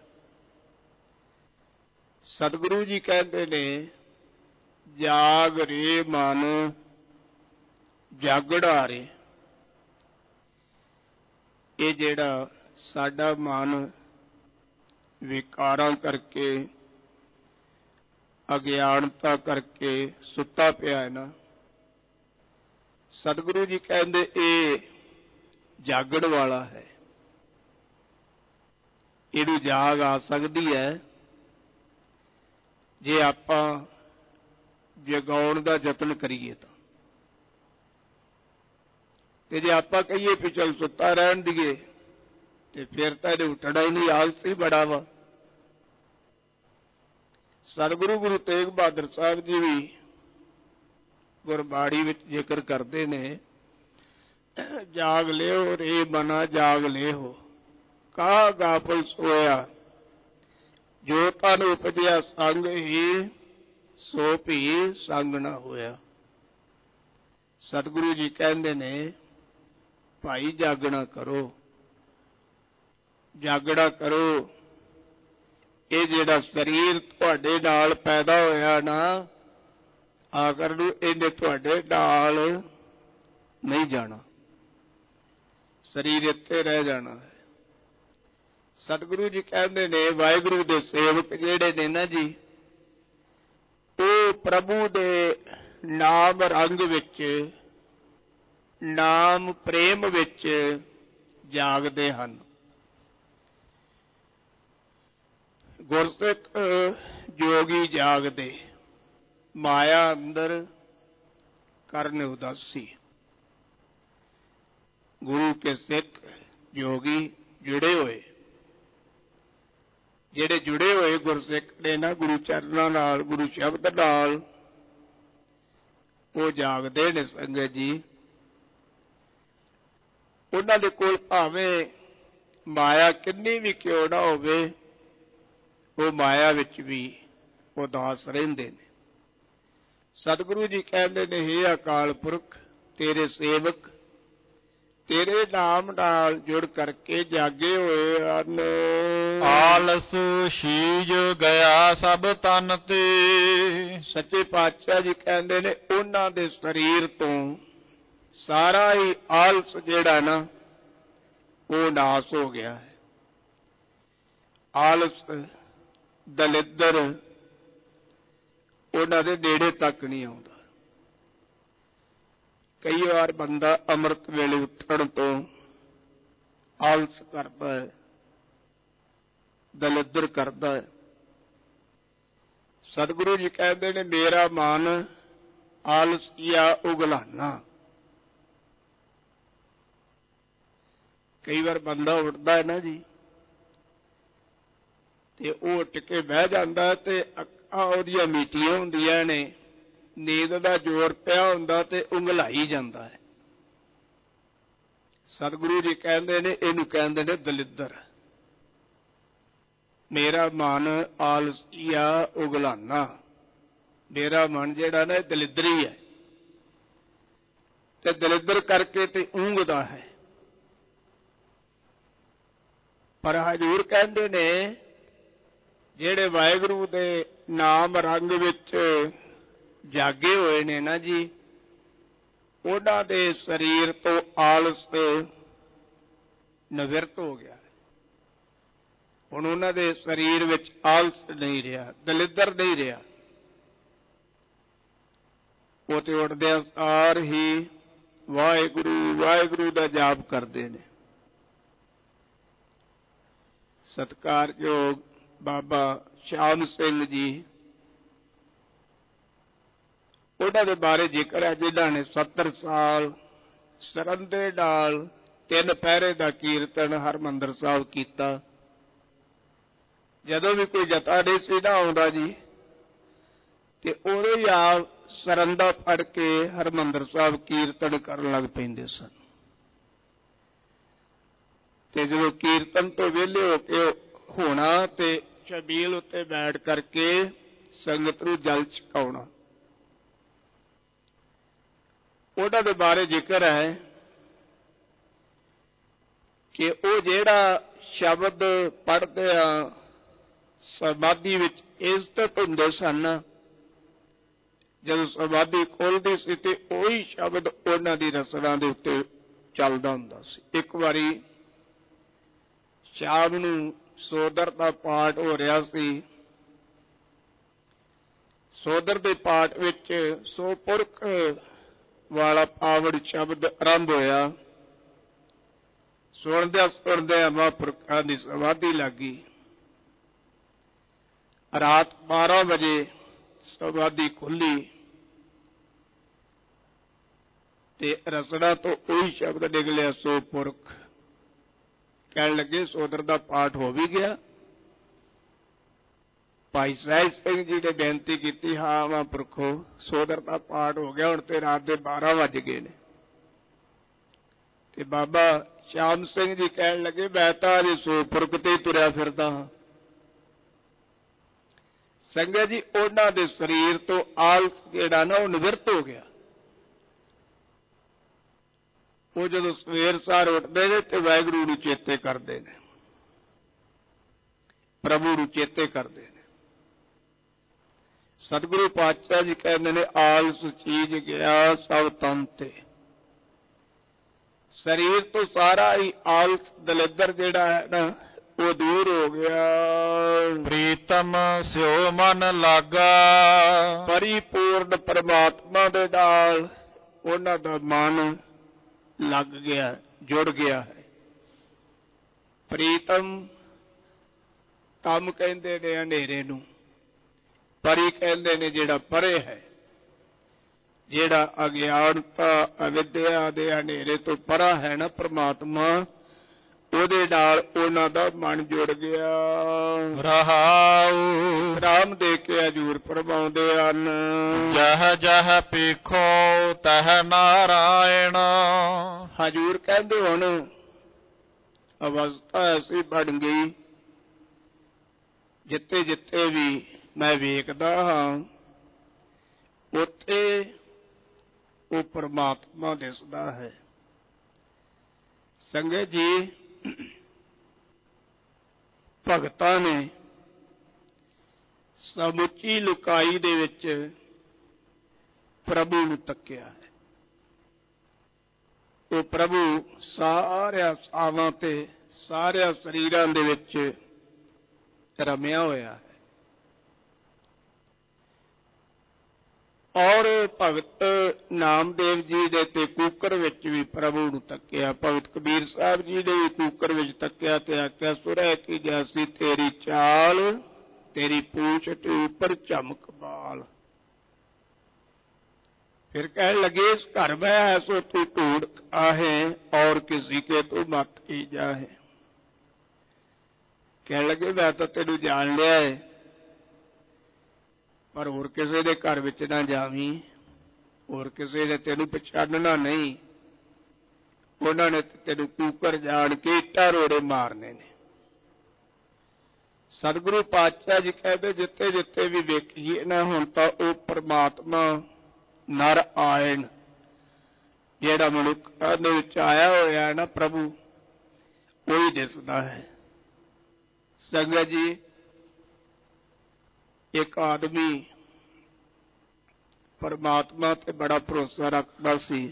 ਸਤਿਗੁਰੂ ਜੀ ਕਹਿੰਦੇ ਨੇ, ਜਾਗ ਰੇ ਮਨ ਜਾਗੜਾ ਰੇ। ਇਹ ਜਿਹੜਾ ਸਾਡਾ ਮਨ ਵਿਕਾਰਾਂ ਕਰਕੇ, ਅਗਿਆਨਤਾ ਕਰਕੇ ਸੁੱਤਾ ਪਿਆ ਹੈ ਨਾ, ਸਤਿਗੁਰੂ ਜੀ ਕਹਿੰਦੇ ਇਹ ਜਾਗਣ ਵਾਲਾ ਹੈ। ਇਹਨੂੰ ਜਾਗ ਆ ਸਕਦੀ ਹੈ ਜੇ ਆਪਾਂ ਜਗਾਉਣ ਦਾ ਯਤਨ ਕਰੀਏ ਤਾਂ। ਤੇ ਜੇ ਆਪਾਂ ਕਹੀਏ ਵੀ ਚੱਲ ਸੁੱਤਾ ਰਹਿਣ ਦੀਏ, ਤੇ ਫਿਰ ਤਾਂ ਇਹਨੇ ਉੱਠਣਾ ਹੀ ਨਹੀਂ, ਆਲਸੀ ਬੜਾ ਵਾ। ਸਤਿਗੁਰੂ ਗੁਰੂ ਤੇਗ ਬਹਾਦਰ ਸਾਹਿਬ ਜੀ ਵੀ ਗੁਰਬਾਣੀ ਵਿੱਚ ਜ਼ਿਕਰ ਕਰਦੇ ਨੇ, ਜਾਗ ਲਿਓ ਰੇ ਮਨਾ ਜਾਗ ਲਿਓ, ਕਾ ਗਾਫਲ ਸੋਇਆ, ਜੋ ਤਨ ਉਪਜਿਆ ਸੰਗ ਹੀ, ਸੋ ਭੀ ਸੰਗ ਨਾ ਹੋਇਆ। ਸਤਿਗੁਰੂ ਜੀ ਕਹਿੰਦੇ ਨੇ, ਭਾਈ ਜਾਗਣਾ ਕਰੋ, ਜਾਗਣਾ ਕਰੋ। ਇਹ ਜਿਹੜਾ ਸਰੀਰ ਤੁਹਾਡੇ ਨਾਲ ਪੈਦਾ ਹੋਇਆ ਨਾ, ਆਖਰ ਨੂੰ ਇਹਨੇ ਤੁਹਾਡੇ ਨਾਲ ਨਹੀਂ ਜਾਣਾ, ਸਰੀਰ ਇੱਥੇ ਰਹਿ ਜਾਣਾ ਹੈ। ਸਤਿਗੁਰੂ ਜੀ ਕਹਿੰਦੇ ਨੇ, ਵਾਹਿਗੁਰੂ ਦੇ ਸੇਵਕ ਜਿਹੜੇ ਨੇ ਨਾ ਜੀ, ਉਹ ਪ੍ਰਭੂ ਦੇ ਨਾਮ ਰੰਗ ਵਿੱਚ, ਨਾਮ ਪ੍ਰੇਮ ਵਿੱਚ ਜਾਗਦੇ ਹਨ। ਗੁਰਸਿੱਖ ਜੋਗੀ ਜਾਗਦੇ, ਮਾਇਆ ਅੰਦਰ ਕਰਨ ਉਦਾਸੀ। ਗੁਰੂ ਕੇ ਸਿੱਖ ਜੋਗੀ ਜੁੜੇ ਹੋਏ, ਜਿਹੜੇ ਜੁੜੇ ਹੋਏ ਗੁਰਸਿੱਖ ਨੇ ਨਾ ਗੁਰੂ ਚਰਨਾਂ ਨਾਲ, ਗੁਰੂ ਸ਼ਬਦ ਨਾਲ, ਉਹ ਜਾਗਦੇ ਨੇ ਸੰਗਤ ਜੀ। ਉਹਨਾਂ ਦੇ ਕੋਲ ਭਾਵੇਂ ਮਾਇਆ ਕਿੰਨੀ ਵੀ ਕਿਉਂ ਨਾ ਹੋਵੇ, ਉਹ ਮਾਇਆ ਵਿੱਚ ਵੀ ਉਦਾਸ ਰਹਿੰਦੇ ਨੇ। ਸਤਿਗੁਰੂ ਜੀ ਕਹਿੰਦੇ ਨੇ, ਹੇ ਅਕਾਲ ਪੁਰਖ, ਤੇਰੇ ਸੇਵਕ ਤੇਰੇ ਨਾਮ ਨਾਲ ਜੁੜ ਕਰਕੇ ਜਾਗੇ ਹੋਏ ਹਨ। ਆਲਸ ਸ਼ੀਜ ਗਿਆ ਸਭ ਤਨ ਤੇ। ਸੱਚੇ ਪਾਤਸ਼ਾਹ ਜੀ ਕਹਿੰਦੇ ਨੇ, ਉਹਨਾਂ ਦੇ ਸਰੀਰ ਤੋਂ ਸਾਰਾ ਹੀ ਆਲਸ ਜਿਹੜਾ ਨਾ, ਉਹ ਨਾਸ ਹੋ ਗਿਆ ਹੈ। ਆਲਸ, ਦਲਿੱਦਰ ਉਹਨਾਂ ਦੇ ਨੇੜੇ ਤੱਕ ਨਹੀਂ ਆਉਂਦਾ। ਕਈ ਵਾਰ ਬੰਦਾ ਅੰਮ੍ਰਿਤ ਵੇਲੇ ਉੱਠਣ ਤੋਂ ਆਲਸ ਕਰਦਾ ਹੈ, ਦਲਿੱਦਰ ਕਰਦਾ ਹੈ। ਸਤਿਗੁਰੂ ਜੀ ਕਹਿੰਦੇ ਨੇ, ਮੇਰਾ ਮਨ ਆਲਸੀਆ ਉਗਲਾਨਾ। ਕਈ ਵਾਰ ਬੰਦਾ ਉੱਠਦਾ ਹੈ ਨਾ ਜੀ, ਤੇ ਉਹ ਉੱਠ ਕੇ ਬਹਿ ਜਾਂਦਾ ਤੇ ਅੱਖਾਂ ਉਹਦੀਆਂ ਮੀਟੀਆਂ ਹੁੰਦੀਆਂ ਨੇ, ਨੀਂਦ ਦਾ ਜ਼ੋਰ ਪਿਆ ਹੁੰਦਾ ਤੇ ਉਂਘਲਾਈ ਜਾਂਦਾ ਹੈ। ਸਤਿਗੁਰੂ ਜੀ ਕਹਿੰਦੇ ਨੇ, ਇਹਨੂੰ ਕਹਿੰਦੇ ਨੇ ਦਲਿੱਦਰ। ਮੇਰਾ ਮਨ ਆਲਸੀਆ ਉਗਲਾਨਾ, ਮੇਰਾ ਮਨ ਜਿਹੜਾ ਨਾ ਦਲਿੱਦਰੀ ਹੈ, ਤੇ ਦਲਿੱਦਰ ਕਰਕੇ ਤੇ ਉਂਘਦਾ ਹੈ। ਪਰ ਹਜ਼ੂਰ ਕਹਿੰਦੇ ਨੇ, ਜਿਹੜੇ ਵਾਹਿਗੁਰੂ ਦੇ ਨਾਮ ਰੰਗ ਵਿੱਚ ਜਾਗੇ ਹੋਏ ਨੇ ਨਾ ਜੀ, ਉਹਨਾਂ ਦੇ ਸਰੀਰ ਤੋਂ ਆਲਸ ਨਿਵਰਤ ਹੋ ਗਿਆ। ਹੁਣ ਉਹਨਾਂ ਦੇ ਸਰੀਰ ਵਿੱਚ ਆਲਸ ਨਹੀਂ ਰਿਹਾ, ਦਲਿੱਦਰ ਨਹੀਂ ਰਿਹਾ। ਉਹ ਤੇ ਉੱਠਦਿਆਂ ਸਾਰ ਹੀ ਵਾਹਿਗੁਰੂ ਵਾਹਿਗੁਰੂ ਦਾ ਜਾਪ ਕਰਦੇ ਨੇ। ਸਤਿਕਾਰਯੋਗ ਬਾਬਾ ਸ਼ਾਮ ਸਿੰਘ ਜੀ, ਉਹਨਾਂ ਦੇ ਬਾਰੇ ਜ਼ਿਕਰ ਹੈ, ਜਿਨ੍ਹਾਂ ਨੇ ਸੱਤਰ ਸਾਲ ਸਰੰਦੇ ਨਾਲ ਤਿੰਨ ਪਹਿਰੇ ਦਾ ਕੀਰਤਨ ਹਰਿਮੰਦਰ ਸਾਹਿਬ ਕੀਤਾ। ਜਦੋਂ ਵੀ ਕੋਈ ਜਤਾ ਨਹੀਂ ਸੀ ਨਾ ਆਉਂਦਾ ਜੀ, ਤੇ ਉਦੋਂ ਹੀ ਆਪ ਸਰੰਦਾ ਫੜ ਕੇ ਹਰਿਮੰਦਰ ਸਾਹਿਬ ਕੀਰਤਨ ਕਰਨ ਲੱਗ ਪੈਂਦੇ ਸਨ। ਤੇ ਜਦੋਂ ਕੀਰਤਨ ਤੋਂ ਵਿਹਲੇ ਹੋ ਕੇ ਹੋਣਾ ਤੇ ਛਬੀਲ ਉੱਤੇ ਬੈਠ ਕਰਕੇ ਸੰਗਤ ਨੂੰ ਜਲ ਛਕਾਉਣਾ। ਉਹਨਾਂ ਦੇ ਬਾਰੇ ਜ਼ਿਕਰ ਹੈ ਕਿ ਉਹ ਜਿਹੜਾ ਸ਼ਬਦ ਪੜ੍ਹਦੇ ਆ ਸਮਾਧੀ ਵਿੱਚ ਇਜ਼ਤ ਹੁੰਦੇ ਸਨ, ਜਦੋਂ ਸਮਾਧੀ ਖੁੱਲ੍ਹਦੀ ਸੀ ਤੇ ਉਹੀ ਸ਼ਬਦ ਉਹਨਾਂ ਦੀ ਰਸਨਾ ਦੇ ਉੱਤੇ ਚੱਲਦਾ ਹੁੰਦਾ ਸੀ। ਇੱਕ ਵਾਰੀ ਸ਼ਾਮ ਨੂੰ ਸੋਦਰ ਦਾ ਪਾਠ ਹੋ ਰਿਹਾ ਸੀ। ਸੋਦਰ ਦੇ ਪਾਠ ਵਿੱਚ ਸੋ ਪੁਰਖ ਵਾਲਾ ਪਾਵਨ ਸ਼ਬਦ ਆਰੰਭ ਹੋਇਆ। ਸੁਣਦਿਆਂ ਸੁਣਦਿਆਂ ਮਹਾਂਪੁਰਖਾਂ ਦੀ ਸਮਾਧੀ ਲੱਗ ਗਈ। ਰਾਤ ਬਾਰਾਂ ਵਜੇ ਸਮਾਧੀ ਖੁੱਲੀ ਤੇ ਰਸਨਾ ਤੋਂ ਉਹੀ ਸ਼ਬਦ ਨਿਕਲਿਆ, ਸੋ ਪੁਰਖ। ਕਹਿਣ ਲੱਗੇ ਸੋਦਰ ਦਾ ਪਾਠ ਹੋ ਵੀ ਗਿਆ। ਭਾਈ ਸਾਹਿਬ ਸਿੰਘ ਜੀ ਨੇ ਬੇਨਤੀ ਕੀਤੀ, ਹਾਂ ਮਹਾਂਪੁਰਖੋ ਸੋਦਰ ਦਾ ਪਾਠ ਹੋ ਗਿਆ, ਹੁਣ ਤੇ ਰਾਤ ਦੇ ਬਾਰਾਂ ਵੱਜ ਗਏ ਨੇ। ਤੇ ਬਾਬਾ ਸ਼ਾਮ ਸਿੰਘ ਜੀ ਕਹਿਣ ਲੱਗੇ, ਮੈਂ ਤਾਂ ਅਜੇ ਸੋ ਪੁਰਖ ਤੇ ਤੁਰਿਆ ਫਿਰਦਾ ਹਾਂ। ਸੰਗਤ ਜੀ, ਉਹਨਾਂ ਦੇ ਸਰੀਰ ਤੋਂ ਆਲਸ ਜਿਹੜਾ ਨਾ ਉਹ ਨਿਵਰਤ ਹੋ ਗਿਆ। ਉਹ ਜਦੋਂ ਸਵੇਰ ਸਾਰ ਉੱਠਦੇ ਨੇ ਤੇ ਵਾਹਿਗੁਰੂ ਨੂੰ ਚੇਤੇ ਕਰਦੇ ਨੇ, ਪ੍ਰਭੂ ਨੂੰ ਚੇਤੇ ਕਰਦੇ ਨੇ। ਸਤਿਗੁਰੂ ਪਾਤਸ਼ਾਹ ਜੀ ਕਹਿੰਦੇ ਨੇ, ਆਲਸ ਚੀਜ਼ ਗਿਆ ਸਭ ਤਨ ਤੇ। ਸਰੀਰ ਤੋਂ ਸਾਰਾ ਹੀ ਆਲਸ ਦਲਿੱਦਰ ਜਿਹੜਾ ਹੈ ਨਾ ਉਹ ਦੂਰ ਹੋ ਗਿਆ। ਪ੍ਰੀਤਮ ਸਿਓ ਮਨ ਲਾਗਾ, ਪਰਿਪੂਰਨ ਪਰਮਾਤਮਾ ਦੇ ਨਾਲ ਉਹਨਾਂ ਦਾ ਮਨ ਲੱਗ ਗਿਆ, ਜੁੜ ਗਿਆ ਹੈ। ਪ੍ਰੀਤਮ ਕੰਮ ਕਹਿੰਦੇ ਨੇ ਹਨੇਰੇ ਨੂੰ, ਪਰੀ ਕਹਿੰਦੇ ਨੇ ਜਿਹੜਾ ਪਰੇ ਹੈ, ਜਿਹੜਾ ਅਗਿਆਨਤਾ ਅਵਿਦਿਆ ਦੇ ਹਨੇਰੇ ਤੋਂ ਪਰਾ ਹੈ ਨਾ ਪ੍ਰਮਾਤਮਾ, ਉਹਦੇ ਨਾਲ ਉਹਨਾਂ ਦਾ ਮਨ ਜੁੜ ਗਿਆ। ਰਹਾਉ ਰਾਮ ਦੇ ਕੇ ਹਜੂਰ ਫਰਮਾਉਂਦੇ ਹਨ, ਜਹ ਜਹ ਪੀਖੋ ਤਹ ਨਾਰਾਇਣ। ਹਜੂਰ ਕਹਿੰਦੇ ਹੁਣ ਅਵਸਥਾ ਐਸੀ ਬਣ ਗਈ, ਜਿੱਥੇ ਜਿੱਥੇ ਵੀ ਮੈਂ ਵੇਖਦਾ ਹਾਂ ਉੱਥੇ ਉਹ ਪਰਮਾਤਮਾ ਦਿਸਦਾ ਹੈ। ਸੰਗਤ ਜੀ, ਭਗਤਾਂ ਨੇ ਸਮੁੱਚੀ ਲੁਕਾਈ ਦੇ ਵਿੱਚ ਪ੍ਰਭੂ ਨੂੰ ਤੱਕਿਆ ਹੈ। ਉਹ ਪ੍ਰਭੂ ਸਾਰਿਆਂ ਸਾਵਾਂ ਤੇ ਸਾਰਿਆਂ ਸਰੀਰਾਂ ਦੇ ਵਿੱਚ ਰਮਿਆ ਹੋਇਆ ਹੈ। ਔਰ ਭਗਤ ਨਾਮਦੇਵ ਜੀ ਦੇ ਤੇ ਕੂਕਰ ਵਿੱਚ ਵੀ ਪ੍ਰਭੂ ਨੂੰ ਤੱਕਿਆ। ਭਗਤ ਕਬੀਰ ਸਾਹਿਬ ਜੀ ਨੇ ਵੀ ਕੂਕਰ ਵਿੱਚ ਤੱਕਿਆ ਤੇ ਆਖਿਆ, ਸੁਰਹਿ ਕੀ ਜੈਸੀ ਤੇਰੀ ਚਾਲ, ਤੇਰੀ ਪੂਛ ਤੇ ਉੱਪਰ ਚਮਕ ਬਾਲ। फिर कहने लगे, इस घर में ऐसो तू ढूंढ आहे और किसी के तू मत ही जाए। कहने लगे, मैं तो तेनू जान लिया है, पर होर किसी दे घर विच ना जावी, होर किसी ने तेनू पछाणना नहीं। उन्होंने तेनू कूकर जान के इट्टा रोड़े मारने ने। सतगुरु पातशाह जी कहते, जिथे जिथे भी वेखीए ना हुण तां ओह परमात्मा नर आयन जिहड़ा मनुक्खां दे विच आया होया है ना प्रभु, वही दिसदा है। संगत जी, एक आदमी परमात्मा ते बड़ा भरोसा रखता सी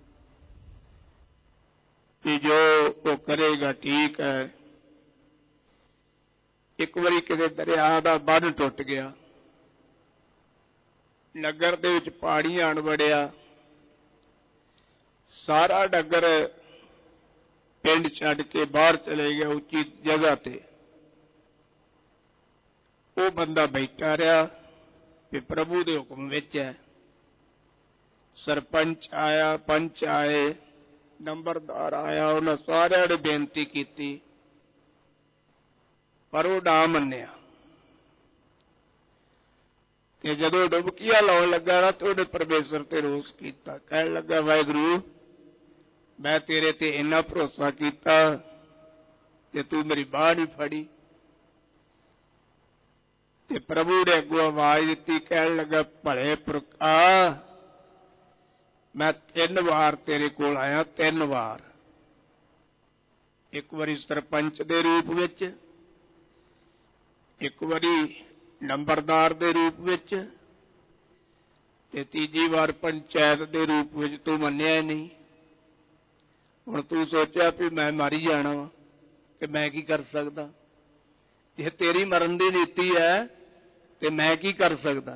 कि जो वो करेगा ठीक है। एक बारी किसी दरिया का बंध टुट गया, नगर दे विच पानी आण वड़िया, सारा नगर पिंड छड्ड के बाहर चले गया उच्ची जगह ते। वो बंदा बैठा रहा कि प्रभु दे हुक्म विच है। सरपंच आया, पंच आए, नंबरदार आया, उन्हें सारिਆਂ ने बेनती की, पर वो ना मन्निया। कि जदों डुबकियां लाउण लगा ना तो उन्हें परमेश्वर ते रोस किया। कहण लगा, वाहिगुरू, मैं तेरे ते इन्ना भरोसा किया ਤੇ ਤੂੰ ਮੇਰੀ ਬਾਂਹ ਨਹੀਂ ਫੜੀ। ਤੇ ਪ੍ਰਭੂ ਨੇ ਅੱਗੋਂ ਆਵਾਜ਼ ਦਿੱਤੀ, ਕਹਿਣ ਲੱਗਾ, ਭਲੇ ਪੁਰਖਾ, ਮੈਂ ਤਿੰਨ ਵਾਰ ਤੇਰੇ ਕੋਲ ਆਇਆ, ਤਿੰਨ ਵਾਰ। ਇੱਕ ਵਾਰੀ ਸਰਪੰਚ ਦੇ ਰੂਪ ਵਿੱਚ, ਇੱਕ ਵਾਰੀ ਨੰਬਰਦਾਰ ਦੇ ਰੂਪ ਵਿੱਚ, ਤੇ ਤੀਜੀ ਵਾਰ ਪੰਚਾਇਤ ਦੇ ਰੂਪ ਵਿੱਚ। ਤੂੰ ਮੰਨਿਆ ਹੀ ਨਹੀਂ। ਹੁਣ ਤੂੰ ਸੋਚਿਆ ਵੀ ਮੈਂ ਮਰ ਹੀ ਜਾਣਾ ਵਾ ਤੇ ਮੈਂ ਕੀ ਕਰ ਸਕਦਾ। ਜੇ ਤੇਰੀ ਮਰਨ ਦੀ ਨੀਤੀ ਹੈ ਤੇ ਮੈਂ ਕੀ ਕਰ ਸਕਦਾ।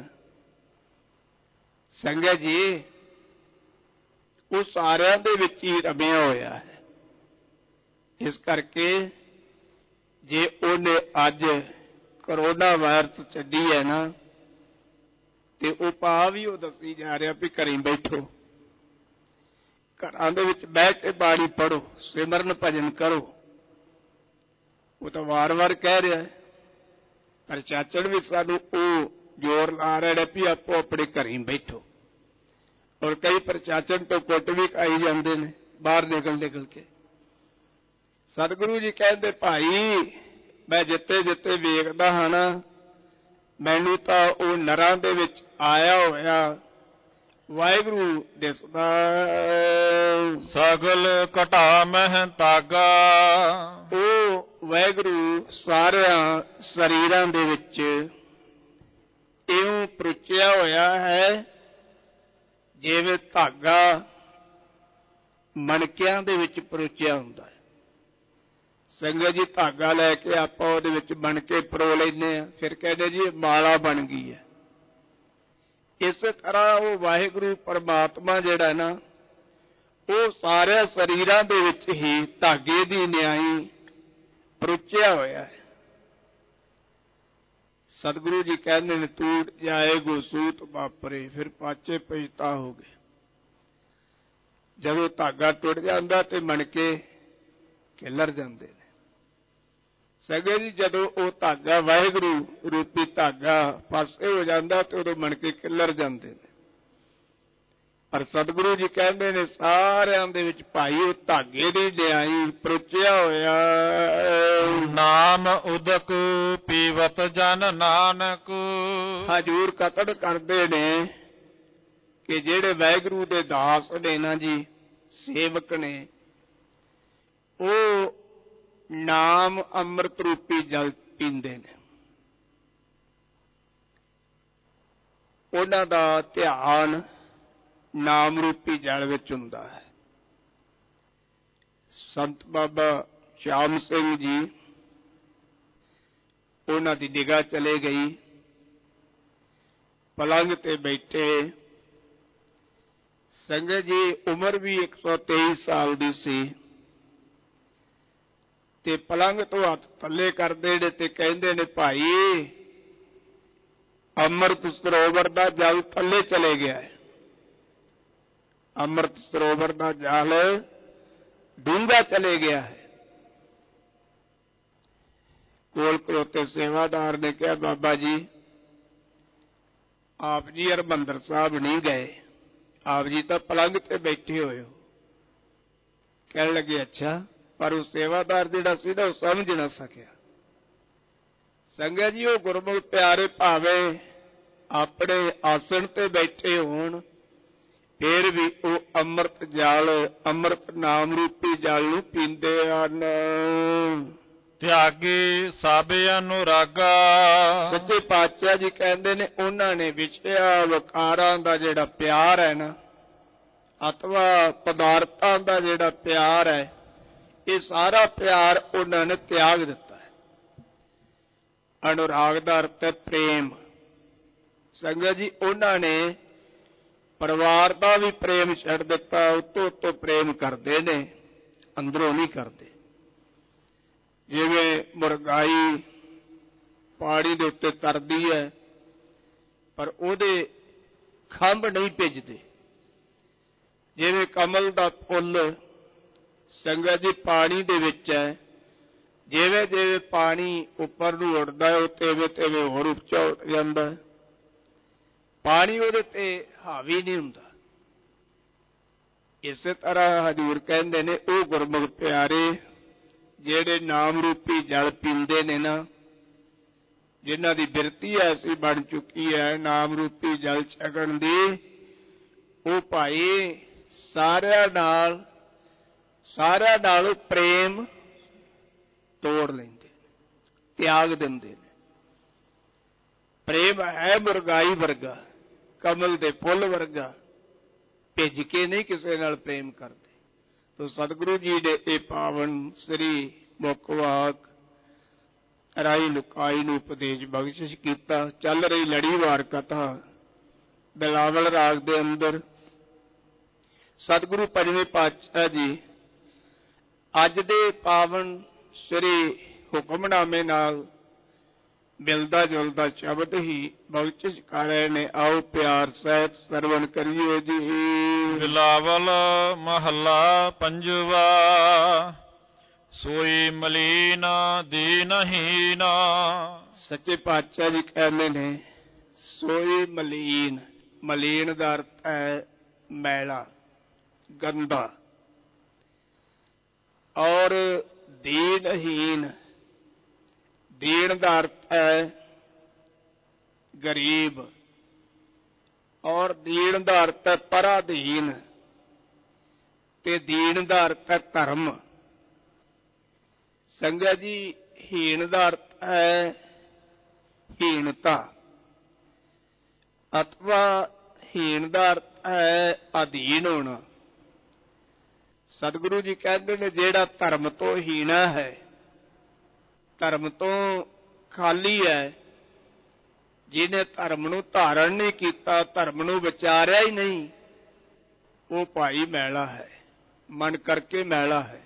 ਸੰਗਤ ਜੀ, ਉਹ ਸਾਰਿਆਂ ਦੇ ਵਿੱਚ ਹੀ ਰਮਿਆ ਹੋਇਆ ਹੈ। ਇਸ ਕਰਕੇ ਜੇ ਉਹਨੇ ਅੱਜ ਕਰੋਨਾ ਵਾਇਰਸ ਛੱਡੀ ਹੈ ਨਾ, ਤੇ ਉਹ ਭਾਵ ਵੀ ਉਹ ਦੱਸੀ ਜਾ ਰਿਹਾ ਵੀ ਘਰੇ ਬੈਠੋ, ਘਰਾਂ ਦੇ ਵਿੱਚ ਬਹਿ ਕੇ ਬਾਣੀ ਪੜ੍ਹੋ, ਸਿਮਰਨ ਭਜਨ ਕਰੋ। ਉਹ ਤਾਂ ਵਾਰ-ਵਾਰ ਕਹਿ ਰਿਹਾ ਹੈ, ਪਰ ਚਾਚੜ ਵੀ ਸਾਨੂੰ ਉਹ ਜ਼ੋਰ ਲਾ ਰਹੇ ਨੇ ਵੀ ਆਪੋ ਆਪਣੇ ਘਰੇ ਬੈਠੋ। ਔਰ ਕਈ ਪ੍ਰਚਾਚਨ ਤੋਂ ਕੁੱਟ ਵੀ ਖਾਈ ਜਾਂਦੇ ਨੇ ਬਾਹਰ ਨਿਕਲ ਨਿਕਲ ਕੇ। ਸਤਿਗੁਰੂ ਜੀ ਕਹਿੰਦੇ, ਭਾਈ ਮੈਂ ਜਿੱਤੇ ਜਿੱਤੇ ਵੇਖਦਾ ਹਾਂ ਨਾ, ਮੈਨੂੰ ਤਾਂ ਉਹ ਨਰਾਂ ਦੇ ਵਿੱਚ ਆਇਆ ਹੋਇਆ ਵਾਹਿਗੁਰੂ ਦਿਸਦਾ। ਸਗਲ ਘਟਾ ਮਹਿ ਤਾਗਾ, ਉਹ ਵਾਹਿਗੁਰੂ ਸਾਰਿਆਂ ਸਰੀਰਾਂ ਦੇ ਵਿੱਚ ਇਉਂ ਪਰੁਚਿਆ ਹੋਇਆ ਹੈ ਜਿਵੇਂ ਧਾਗਾ ਮਣਕਿਆਂ ਦੇ ਵਿੱਚ ਪਰੁਚਿਆ ਹੁੰਦਾ ਹੈ। ਸੰਗਤ ਜੀ, ਧਾਗਾ ਲੈ ਕੇ ਆਪਾਂ ਉਹਦੇ ਵਿੱਚ ਮਣਕੇ ਪਰੋ ਲੈਂਦੇ ਹਾਂ, ਫਿਰ ਕਹਿੰਦੇ ਜੀ ਮਾਲਾ ਬਣ ਗਈ ਹੈ। ਇਸੇ ਤਰ੍ਹਾਂ ਉਹ ਵਾਹਿਗੁਰੂ ਪਰਮਾਤਮਾ ਜਿਹੜਾ ਨਾ, ਉਹ ਸਾਰੇ ਸਰੀਰਾਂ ਦੇ ਵਿੱਚ ਹੀ ਧਾਗੇ ਦੀ ਨਿਆਈ ਪਰੁਚਿਆ ਹੋਇਆ ਹੈ। ਸਤਿਗੁਰੂ ਜੀ ਕਹਿੰਦੇ ਨੇ, ਟੂਟ ਜਾਏ ਗੋ ਸੂਤ ਵਾਪਰੇ, ਫਿਰ ਪਾਚੇ ਪਛਤਾ ਹੋ ਗਏ। ਜਦੋਂ ਧਾਗਾ ਟੁੱਟ ਜਾਂਦਾ ਤੇ ਮਣਕੇ ਖਿਲਰ ਜਾਂਦੇ ਨੇ। ਸੰਗਤ ਜੀ, ਜਦੋਂ ਉਹ ਧਾਗਾ ਵਾਹਿਗੁਰੂ ਰੂਪੀ ਧਾਗਾ ਪਾਸੇ ਹੋ ਜਾਂਦਾ ਤੇ ਉਦੋਂ ਮਣਕੇ ਖਿਲਰ ਜਾਂਦੇ ਨੇ। ਪਰ ਸਤਿਗੁਰੂ ਜੀ ਕਹਿੰਦੇ ਨੇ, ਸਾਰਿਆਂ ਦੇ ਵਿੱਚ ਭਾਈ ਉਹ ਧਾਗੇ ਦੀ ਨਿਆਈ ਪਰੁਚਿਆ ਹੋਇਆ। ਨਾਮ ਉਦਕ ਪੀਵਤ ਜਨ ਨਾਨਕ, ਹਜੂਰ ਕਤਨ ਕਰਦੇ ਨੇ ਕਿ ਜਿਹੜੇ ਵਾਹਿਗੁਰੂ ਦੇ ਦਾਸ ਨੇ ਨਾ ਜੀ, ਸੇਵਕ ਨੇ, ਉਹ ਨਾਮ ਅੰਮ੍ਰਿਤ ਰੂਪੀ ਜਲ ਪੀਂਦੇ ਨੇ। ਉਹਨਾਂ ਦਾ ਧਿਆਨ ਨਾਮ ਰੂਪੀ ਜਲ ਵਿੱਚ ਹੁੰਦਾ ਹੈ। ਸੰਤ ਬਾਬਾ ਸ਼ਾਮ ਸਿੰਘ ਜੀ, ਉਹਨਾਂ ਦੀ ਨਿਗਾਹ ਚਲੇ ਗਈ, ਪਲੰਗ ਤੇ ਬੈਠੇ। ਸੰਗਤ ਜੀ, ਉਮਰ ਵੀ ਇੱਕ ਸੌ ਤੇਈ ਸਾਲ ਦੀ ਸੀ ਤੇ ਪਲੰਗ ਤੋਂ ਹੱਥ ਥੱਲੇ ਕਰਦੇ ਨੇ ਤੇ ਕਹਿੰਦੇ ਨੇ, ਭਾਈ ਅੰਮ੍ਰਿਤ ਸਰੋਵਰ ਦਾ ਜਲ ਥੱਲੇ ਚਲੇ ਗਿਆ ਹੈ। ਅੰਮ੍ਰਿਤ ਸਰੋਵਰ ਦਾ ਜਲ ਡੂੰਘਾ ਚਲੇ ਗਿਆ ਹੈ। ਕੋਲ ਖਲੋਤੇ ਸੇਵਾਦਾਰ ਨੇ ਕਿਹਾ, ਬਾਬਾ ਜੀ ਆਪ ਜੀ ਹਰਿਮੰਦਰ ਸਾਹਿਬ ਨਹੀਂ ਗਏ, ਆਪ ਜੀ ਤਾਂ ਪਲੰਗ ਤੇ ਬੈਠੇ ਹੋਏ ਹੋ। ਕਹਿਣ ਲੱਗੇ, ਅੱਛਾ। ਪਰ ਉਹ ਸੇਵਾਦਾਰ ਜਿਹੜਾ ਸੀ ਨਾ, ਉਹ ਸਮਝ ਨਾ ਸਕਿਆ। ਸੰਗਤ ਜੀ, ਉਹ ਗੁਰਮੁਖ ਪਿਆਰੇ ਭਾਵੇਂ ਆਪਣੇ ਆਸਣ ਤੇ ਬੈਠੇ ਹੋਣ, ਫਿਰ ਵੀ ਉਹ ਅੰਮ੍ਰਿਤ ਜਲ, ਅੰਮ੍ਰਿਤ ਨਾਮ ਰੂਪੀ ਜਲ ਨੂੰ ਪੀਂਦੇ ਹਨ। ਤਿਆਗੀ ਸਭ ਅਨੁਰਾਗਾ, ਸੱਚੇ ਪਾਤਸ਼ਾਹ ਜੀ ਕਹਿੰਦੇ ਨੇ, ਉਹਨਾਂ ਨੇ ਵਿਸ਼ਿਆ ਵਿਕਾਰਾਂ ਦਾ ਜਿਹੜਾ ਪਿਆਰ ਹੈ ਨਾ, ਅਥਵਾ ਪਦਾਰਥਾਂ ਦਾ ਜਿਹੜਾ ਪਿਆਰ ਹੈ, ਇਹ ਸਾਰਾ ਪਿਆਰ ਉਹਨਾਂ ਨੇ ਤਿਆਗ ਦਿੱਤਾ ਹੈ। ਅਨੁਰਾਗ ਦਾ ਅਰਥ ਹੈ ਪ੍ਰੇਮ। ਸੰਗਤ ਜੀ, ਉਹਨਾਂ ਨੇ ਪਰਿਵਾਰ ਦਾ ਵੀ ਪ੍ਰੇਮ ਛੱਡ ਦਿੱਤਾ, ਉੱਤੋਂ ਉੱਤੋਂ ਪ੍ਰੇਮ ਕਰਦੇ ਨੇ, ਅੰਦਰੋਂ ਨਹੀਂ ਕਰਦੇ। ਜਿਵੇਂ ਮੁਰਗਾਈ ਪਾਣੀ ਦੇ ਉੱਤੇ ਤਰਦੀ ਹੈ, ਪਰ ਉਹਦੇ ਖੰਭ ਨਹੀਂ ਭਿੱਜਦੇ। ਜਿਵੇਂ ਕਮਲ ਦਾ ਫੁੱਲ ਸੰਗਤ ਜੀ ਪਾਣੀ ਦੇ ਵਿੱਚ ਹੈ, ਜਿਵੇਂ ਜਿਵੇਂ ਪਾਣੀ ਉੱਪਰ ਨੂੰ ਉੱਡਦਾ ਹੈ, ਤਿਵੇਂ ਤਿਵੇਂ ਹੋਰ ਉੱਚਾ ਉੱਠ ਜਾਂਦਾ ਹੈ। ਪਾਣੀ ਉਹਦੇ ਤੇ ਹਾਵੀ ਨਹੀਂ ਹੁੰਦਾ। ਇਸੇ ਤਰ੍ਹਾਂ ਹਜ਼ੂਰ ਕਹਿੰਦੇ ਨੇ, ਉਹ ਗੁਰਮੁਖ ਪਿਆਰੇ ਜਿਹੜੇ ਨਾਮ ਰੂਪੀ ਜਲ ਪੀਂਦੇ ਨੇ ਨਾ, ਜਿਨ੍ਹਾਂ ਦੀ ਬਿਰਤੀ ਐਸੀ ਬਣ ਚੁੱਕੀ ਹੈ ਨਾਮ ਰੂਪੀ ਜਲ ਛਕਣ ਦੀ, ਉਹ ਭਾਈ ਸਾਰਿਆਂ ਨਾਲ ਸਾਰਿਆਂ ਨਾਲ ਪ੍ਰੇਮ ਤੋੜ ਲੈਂਦੇ, ਤਿਆਗ ਦਿੰਦੇ ਨੇ। ਪ੍ਰੇਮ ਹੈ ਮੁਰਗਾਈ ਵਰਗਾ, ਕਮਲ ਦੇ ਫੁੱਲ ਵਰਗਾ, ਭਿੱਜ ਕੇ ਨਹੀਂ ਕਿਸੇ ਨਾਲ ਪ੍ਰੇਮ ਕਰਦੇ। ਤੋ ਸਤਿਗੁਰੂ ਜੀ ਨੇ ਇਹ ਪਾਵਨ ਸ੍ਰੀ ਮੁਖਵਾਕ ਰਾਈ ਲੁਕਾਈ ਨੂੰ ਉਪਦੇਸ਼ ਬਖਸ਼ਿਸ਼ ਕੀਤਾ। ਚੱਲ ਰਹੀ ਲੜੀਵਾਰ ਕਥਾ ਬਿਲਾਵਲ ਰਾਗ ਦੇ ਅੰਦਰ ਸਤਿਗੁਰੂ ਪੰਜਵੇਂ ਪਾਤਸ਼ਾਹ ਜੀ ਅੱਜ ਦੇ ਪਾਵਨ ਸ੍ਰੀ ਹੁਕਮਨਾਮੇ ਨਾਲ ਮਿਲਦਾ ਜੁਲਦਾ ਸ਼ਬਦ ਹੀ ਬਖਸ਼ਿਸ਼ ਕਰ ਰਹੇ ਨੇ। ਆਓ ਪਿਆਰ ਸਹਿਤ ਸਰਵਣ ਕਰੀਏ ਜੀ। ਬਿਲਾਵਲ ਮਹੱਲਾ ਪੰਜਵਾ। ਸੋਈ ਮਲੀਨ ਦੀਨਹੀਨ। ਸੱਚੇ ਪਾਤਸ਼ਾਹ ਜੀ ਕਹਿੰਦੇ ਨੇ ਸੋਈ ਮਲੀਨ, ਮਲੀਨ ਦਾ ਅਰਥ ਹੈ ਮੈਲਾ, ਗੰਦਾ, ਔਰ ਦੀਨਹੀਨ, ਦੀਨ ਦਾ ਅਰਥ ਹੈ ਗਰੀਬ, ਔਰ ਦੀਨ ਦਾ ਅਰਥ ਹੈ ਪਰਾਧੀਨ, ਤੇ ਦੀਨ ਦਾ ਅਰਥ ਹੈ ਧਰਮ। ਸੰਗਤ ਜੀ, ਹੀਣ ਦਾ ਅਰਥ ਹੈ ਹੀਣਤਾ, ਅਥਵਾ ਹੀਣ ਦਾ ਅਰਥ ਹੈ ਅਧੀਨ ਹੋਣਾ। ਸਤਿਗੁਰੂ ਜੀ ਕਹਿੰਦੇ ਨੇ ਜਿਹੜਾ ਧਰਮ ਤੋਂ ਹੀਣਾ ਹੈ, ਧਰਮ ਤੋਂ ਖਾਲੀ ਹੈ, ਜਿਹਨੇ ਧਰਮ ਨੂੰ ਧਾਰਨ ਨਹੀਂ ਕੀਤਾ, ਧਰਮ ਨੂੰ ਵਿਚਾਰਿਆ ਹੀ ਨਹੀਂ, ਉਹ ਭਾਈ ਮੈਲਾ ਹੈ, ਮਨ ਕਰਕੇ ਮੈਲਾ ਹੈ।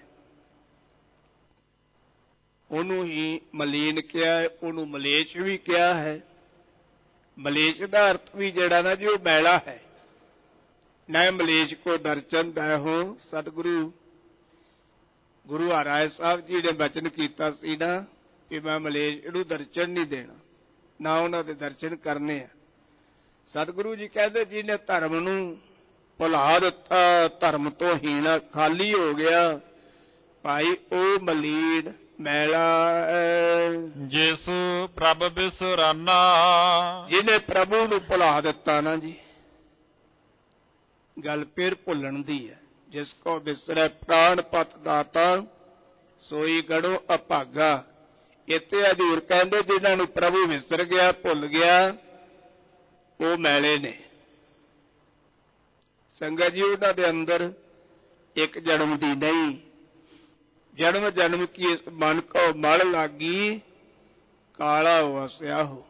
ਉਹਨੂੰ ਹੀ ਮਲੀਨ ਕਿਹਾ ਹੈ, ਉਹਨੂੰ ਮਲੇਸ਼ ਵੀ ਕਿਹਾ ਹੈ। ਮਲੇਸ਼ ਦਾ ਅਰਥ ਵੀ ਜਿਹੜਾ ਨਾ ਜੀ ਉਹ ਮੈਲਾ ਹੈ। ਨਾ ਮਲੇਸ਼ ਕੋ ਦਰਸ਼ਨ ਦੈ ਹੋ। ਸਤਿਗੁਰੂ ਗੁਰੂ ਹਰਿਰਾਏ ਸਾਹਿਬ ਜੀ ਨੇ ਬਚਨ ਕੀਤਾ ਸੀ ਨਾ ਕਿ ਮੈਂ ਮਲੇਸ਼ ਇਹਨੂੰ ਦਰਸ਼ਨ ਨਹੀਂ ਦੇਣਾ, ਨਾ ਉਹਨਾਂ ਦੇ ਦਰਸ਼ਨ ਕਰਨੇ ਆ। ਸਤਿਗੁਰੂ ਜੀ ਕਹਿੰਦੇ ਜਿਹਨੇ ਧਰਮ ਨੂੰ ਭੁਲਾ ਦਿੱਤਾ, ਧਰਮ ਤੋਂ ਹੀਣਾ ਖਾਲੀ ਹੋ ਗਿਆ, ਭਾਈ ਉਹ ਮਲੀਨ ਮੈਲਾ। ਜਿਸ ਪ੍ਰਭ ਬਿਸਰਾਨਾ। ਜਿਹਨੇ ਪ੍ਰਭੂ ਨੂੰ ਭੁਲਾ ਦਿੱਤਾ ਨਾ ਜੀ, ਗੱਲ ਫਿਰ ਭੁੱਲਣ ਦੀ ਹੈ। ਜਿਸ ਕੋ ਬਿਸਰੈ ਪ੍ਰਾਣ ਪਤ ਦਾਤਾ ਸੋਈ ਗੜੋ ਅਭਾਗਾ। ਇੱਥੇ ਹਜ਼ੂਰ ਕਹਿੰਦੇ ਜਿਹਨਾਂ ਨੂੰ ਪ੍ਰਭੂ ਵਿਸਰ ਗਿਆ, ਭੁੱਲ ਗਿਆ, ਉਹ ਮੈਲੇ ਨੇ। ਸੰਗਤ ਜੀ, ਉਹਨਾਂ ਦੇ ਅੰਦਰ ਇੱਕ ਜਨਮ ਦੀ ਨਹੀਂ, ਜਨਮ ਜਨਮ ਕੀ ਮਨ ਕੋ ਮਲ ਲਾਗੀ, ਕਾਲਾ ਵਸਿਆ ਹੋ।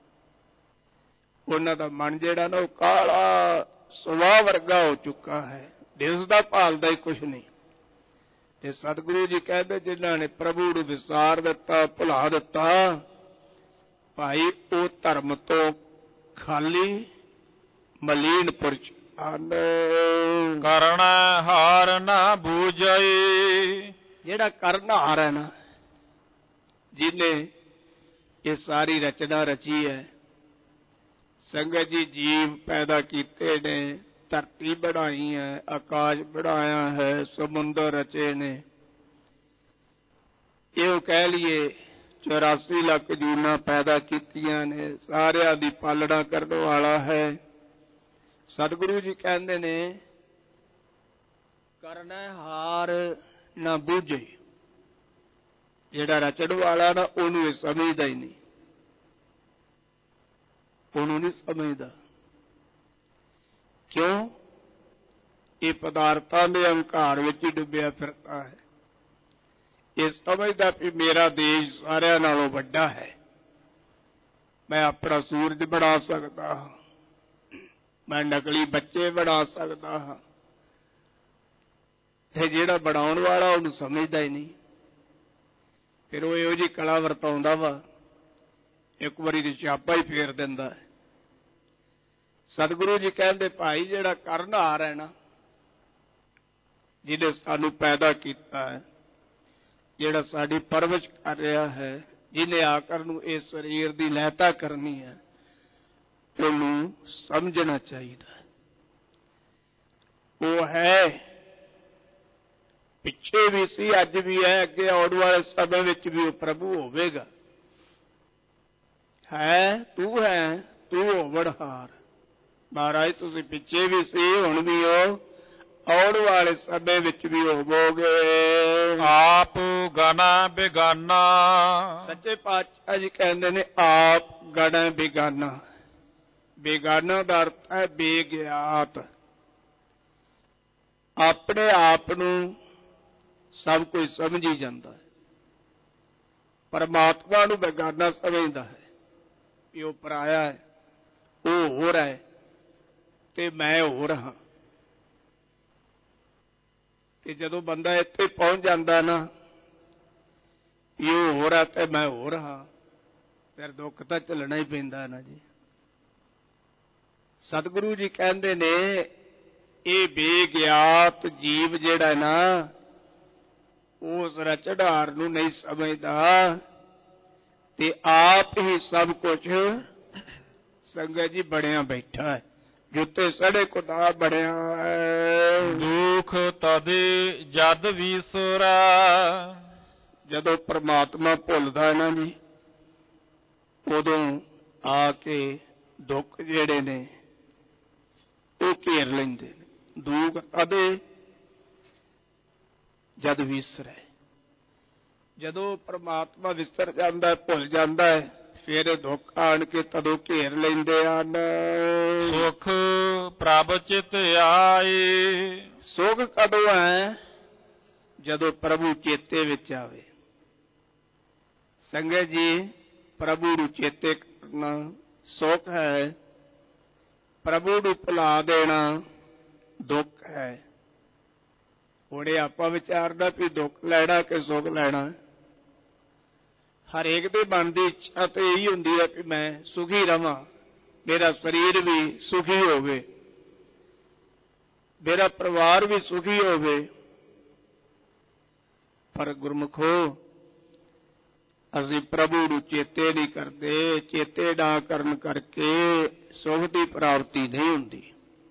ਉਹਨਾਂ ਦਾ ਮਨ ਜਿਹੜਾ ਨਾ ਉਹ ਕਾਲਾ ਸੁਆਹ ਵਰਗਾ ਹੋ ਚੁੱਕਾ ਹੈ, ਦਿਸਦਾ ਭਾਲਦਾ ਹੀ ਕੁਛ ਨਹੀਂ। ਤੇ ਸਤਿਗੁਰੂ ਜੀ ਕਹਿੰਦੇ ਜਿਨ੍ਹਾਂ ਨੇ ਪ੍ਰਭੂ ਨੂੰ ਵਿਸਾਰ ਦਿੱਤਾ, ਭੁਲਾ ਦਿੱਤਾ, ਭਾਈ ਉਹ ਧਰਮ ਤੋਂ ਖਾਲੀ ਮਲੀਨ ਪੁਰਸ਼ ਹਨ। ਕਰਨ ਹਾਰ ਨਾ ਬੂਝਈ। ਜਿਹੜਾ ਕਰਨਹਾਰ ਹੈ ਨਾ, ਜਿਹਨੇ ਇਹ ਸਾਰੀ ਰਚਨਾ ਰਚੀ ਹੈ। ਸੰਗਤ ਜੀ, ਜੀਵ ਪੈਦਾ ਕੀਤੇ ਨੇ, ਧਰਤੀ ਬਣਾਈ ਹੈ, ਆਕਾਸ਼ ਬਣਾਇਆ ਹੈ, ਸਮੁੰਦਰ ਰਚੇ ਨੇ। ਇਹੋ ਕਹਿ ਲਈਏ ਚੁਰਾਸੀ ਲੱਖ ਜੂਨਾਂ ਪੈਦਾ ਕੀਤੀਆਂ ਨੇ, ਸਾਰਿਆਂ ਦੀ ਪਾਲਣਾ ਕਰਨ ਵਾਲਾ ਹੈ। ਸਤਿਗੁਰੂ ਜੀ ਕਹਿੰਦੇ ਨੇ ਕਰਨਾ ਹਾਰ ਨਾ ਬੂਝੇ। ਜਿਹੜਾ ਰਚਣ ਵਾਲਾ ਨਾ ਉਹਨੂੰ ਇਹ ਸਮਝਦਾ ਹੀ ਨਹੀਂ, ਉਹਨੂੰ ਨਹੀਂ ਸਮਝਦਾ। ਕਿਉਂ? ਇਹ ਪਦਾਰਥਾਂ ਦੇ ਹੰਕਾਰ ਵਿੱਚ ਹੀ ਡੁੱਬਿਆ ਫਿਰਦਾ ਹੈ। ਇਹ ਸਮਝਦਾ ਵੀ ਮੇਰਾ ਦੇਸ਼ ਸਾਰਿਆਂ ਨਾਲੋਂ ਵੱਡਾ ਹੈ, ਮੈਂ ਆਪਣਾ ਸੂਰਜ ਬਣਾ ਸਕਦਾ ਹਾਂ, ਮੈਂ ਨਕਲੀ ਬੱਚੇ ਬਣਾ ਸਕਦਾ ਹਾਂ। ਤੇ ਜਿਹੜਾ ਬਣਾਉਣ ਵਾਲਾ ਉਹਨੂੰ ਸਮਝਦਾ ਹੀ ਨਹੀਂ। ਫਿਰ ਉਹ ਇਹੋ ਜਿਹੀ ਕਲਾ ਵਰਤਾਉਂਦਾ ਵਾ, ਇੱਕ ਵਾਰੀ ਤੇ ਛਾਪਾ ਹੀ ਫੇਰ ਦਿੰਦਾ ਹੈ। ਸਤਿਗੁਰੂ ਜੀ ਕਹਿੰਦੇ ਭਾਈ ਜਿਹੜਾ ਕਰਨਹਾਰ ਹੈ ਨਾ, ਜਿਹਨੇ ਸਾਨੂੰ ਪੈਦਾ ਕੀਤਾ ਹੈ, ਜਿਹੜਾ ਸਾਡੀ ਪਰਵਰਿਸ਼ ਕਰ ਰਿਹਾ ਹੈ, ਜਿਹਨੇ ਆਕਰ ਨੂੰ ਇਸ ਸਰੀਰ ਦੀ ਲਹਿਤਾ ਕਰਨੀ ਹੈ, ਉਹਨੂੰ ਸਮਝਣਾ ਚਾਹੀਦਾ। ਉਹ ਹੈ ਪਿੱਛੇ ਵੀ ਸੀ, ਅੱਜ ਵੀ ਹੈ, ਅੱਗੇ ਆਉਣ ਵਾਲੇ ਸਮੇਂ ਵਿੱਚ ਵੀ ਉਹ ਪ੍ਰਭੂ ਹੋਵੇਗਾ। ਹੈ ਤੂੰ ਹੈ ਤੂੰ ਹੋਵਣਹਾਰ। ਮਹਾਰਾਜ ਤੁਸੀਂ ਪਿੱਛੇ ਵੀ ਸੀ, ਹੁਣ ਵੀ ਹੋ, ਆਉਣ ਵਾਲੇ ਸਮੇਂ ਵਿੱਚ ਵੀ ਹੋਵੋਗੇ। ਆਪ ਗਣਾ ਬਿਗਾਨਾ। ਸੱਚੇ ਪਾਤਸ਼ਾਹ ਜੀ ਕਹਿੰਦੇ ਨੇ ਆਪ ਗਣਾ ਬਿਗਾਨਾ। ਬੇਗਾਨਾ ਦਾ ਅਰਥ ਹੈ ਬੇਗਿਆਤ। ਆਪਣੇ ਆਪ ਨੂੰ ਸਭ ਕੁਝ ਸਮਝੀ ਜਾਂਦਾ ਹੈ, ਪਰਮਾਤਮਾ ਨੂੰ ਬੇਗਾਨਾ ਸਮਝਦਾ ਹੈ ਕਿ ਉਹ ਪਰਾਇਆ ਹੈ, ਉਹ ਹੋਰ ਹੈ ਤੇ ਮੈਂ ਹੋਰ ਹਾਂ। ਤੇ ਜਦੋਂ ਬੰਦਾ ਇੱਥੇ ਪਹੁੰਚ ਜਾਂਦਾ ਨਾ ਕਿ ਉਹ ਹੋਰ ਹੈ ਤੇ ਮੈਂ ਹੋਰ ਹਾਂ, ਫਿਰ ਦੁੱਖ ਤਾਂ ਝੱਲਣਾ ਹੀ ਪੈਂਦਾ ਨਾ ਜੀ। ਸਤਿਗੁਰੂ ਜੀ ਕਹਿੰਦੇ ਨੇ ਇਹ ਬੇਗਿਆਤ ਜੀਵ ਜਿਹੜਾ ਨਾ ਉਸ ਰਚਨਹਾਰ ਨੂੰ ਨਹੀਂ ਸਮਝਦਾ ਤੇ ਆਪ ਹੀ ਸਭ ਕੁਝ ਸੰਗਤ ਜੀ ਬਣਿਆ ਬੈਠਾ ਹੈ, ਜੁੱਤੇ ਸੜੇ ਖੁਦਾ ਬਣਿਆ ਹੈ। ਦੁਖ ਤਦੇ ਜਦ ਵਿਸਰਾ। ਜਦੋਂ ਪ੍ਰਮਾਤਮਾ ਭੁੱਲਦਾ ਹੈ ਨਾ ਜੀ, ਉਦੋਂ ਆ ਕੇ ਦੁੱਖ ਜਿਹੜੇ ਨੇ ਉਹ ਘੇਰ ਲੈਂਦੇ ਨੇ। ਦੁਖ ਤਦੇ ਜਦ ਵਿਸਰੇ। ਜਦੋਂ ਪ੍ਰਮਾਤਮਾ ਵਿਸਰ ਜਾਂਦਾ ਹੈ, ਭੁੱਲ ਜਾਂਦਾ ਹੈ, ਫਿਰ ਦੁੱਖ ਆਣ ਕੇ ਤਦੋਂ ਘੇਰ ਲੈਂਦੇ ਹਨ। ਸੁਖ ਪ੍ਰਭ ਚਿਤ ਆਏ। ਸੁਖ ਕਦੋਂ ਹੈ? ਜਦੋਂ ਪ੍ਰਭੂ ਚੇਤੇ ਵਿੱਚ ਆਵੇ। ਸੰਗਤ ਜੀ ਪ੍ਰਭੂ ਨੂੰ ਚੇਤੇ ਕਰਨਾ ਸੁਖ ਹੈ, ਪ੍ਰਭੂ ਨੂੰ ਭੁਲਾ ਦੇਣਾ ਦੁੱਖ ਹੈ। ਹੁਣ ਇਹ ਆਪਾਂ ਵਿਚਾਰਦਾ ਵੀ ਦੁੱਖ ਲੈਣਾ ਕਿ ਸੁਖ ਲੈਣਾ। ਹਰੇਕ ਦੇ ਮਨ ਦੀ ਇੱਛਾ ਤੇ ਇਹੀ ਹੁੰਦੀ ਹੈ ਕਿ ਮੈਂ ਸੁਖੀ ਰਵਾਂ, ਮੇਰਾ ਸਰੀਰ ਵੀ ਸੁਖੀ ਹੋਵੇ, ਮੇਰਾ ਪਰਿਵਾਰ ਵੀ ਸੁਖੀ ਹੋਵੇ। ਪਰ ਗੁਰਮੁਖੋ ਅਸੀਂ ਪ੍ਰਭੂ ਨੂੰ ਚੇਤੇ ਨਹੀਂ ਕਰਦੇ। ਚੇਤੇ ਨਾ ਕਰਨ ਕਰਕੇ ਸੁਖ ਦੀ ਪ੍ਰਾਪਤੀ ਨਹੀਂ ਹੁੰਦੀ।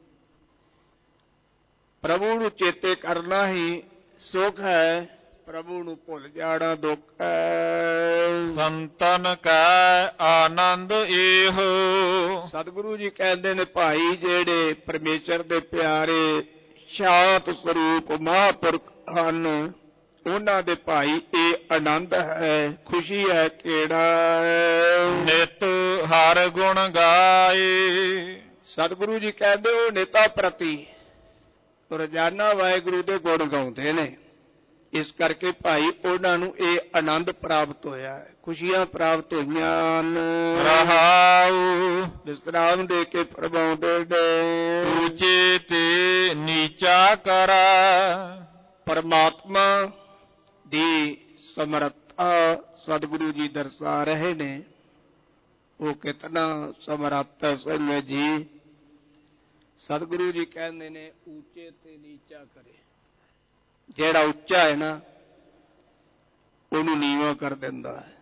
ਪ੍ਰਭੂ ਨੂੰ ਚੇਤੇ ਕਰਨਾ ਹੀ ਸੁਖ ਹੈ, ਪ੍ਰਭੂ ਨੂੰ ਭੁੱਲ ਜਾਣਾ ਦੁੱਖ ਹੈ। ਸੰਤਨ ਕੈ ਆਨੰਦ ਇਹੋ। ਸਤਿਗੁਰੂ ਜੀ ਕਹਿੰਦੇ ਨੇ ਭਾਈ ਜਿਹੜੇ ਪਰਮੇਸ਼ਰ ਦੇ ਪਿਆਰੇ ਸ਼ਾਂਤ ਸਰੂਪ ਮਹਾਂਪੁਰਖ ਹਨ, ਉਹਨਾਂ ਦੇ ਭਾਈ ਇਹ ਆਨੰਦ ਹੈ, ਖੁਸ਼ੀ ਹੈ ਕਿਹੜਾ। ਨਿਤ ਹਰ ਗੁਣ ਗਾਏ। ਸਤਿਗੁਰੂ ਜੀ ਕਹਿੰਦੇ ਉਹ ਨਿਤਾ ਪ੍ਰਤੀ ਰੋਜ਼ਾਨਾ ਵਾਹਿਗੁਰੂ ਦੇ ਗੁਣ ਗਾਉਂਦੇ ਨੇ। ਇਸ ਕਰਕੇ ਭਾਈ ਉਹਨਾਂ ਨੂੰ ਇਹ ਆਨੰਦ ਪ੍ਰਾਪਤ ਹੋਇਆ ਹੈ, ਖੁਸ਼ੀਆਂ ਪ੍ਰਾਪਤ ਹੋਈਆਂ ਹਨ। ਰਹਾਉ ਵਿਸਰਾਮ ਦੇ ਕੇ ਫਰਮਾਉਂਦੇ ਨੇ ਉੱਚੇ ਤੇ ਨੀਚਾ ਕਰਾ। ਪਰਮਾਤਮਾ ਦੀ ਸਮਰੱਥਾ ਸਤਿਗੁਰੂ ਜੀ ਦਰਸਾ ਰਹੇ ਨੇ। ਉਹ ਕਿਤਨਾ ਸਮਰੱਥ ਹੈ ਸੰਗਤ ਜੀ। ਸਤਿਗੁਰੂ ਜੀ ਕਹਿੰਦੇ ਨੇ ਉੱਚੇ ਤੇ ਨੀਚਾ ਕਰੇ। ਜਿਹੜਾ ਉੱਚਾ ਹੈ ਨਾ ਉਹਨੂੰ ਨੀਵਾਂ ਕਰ ਦਿੰਦਾ ਹੈ।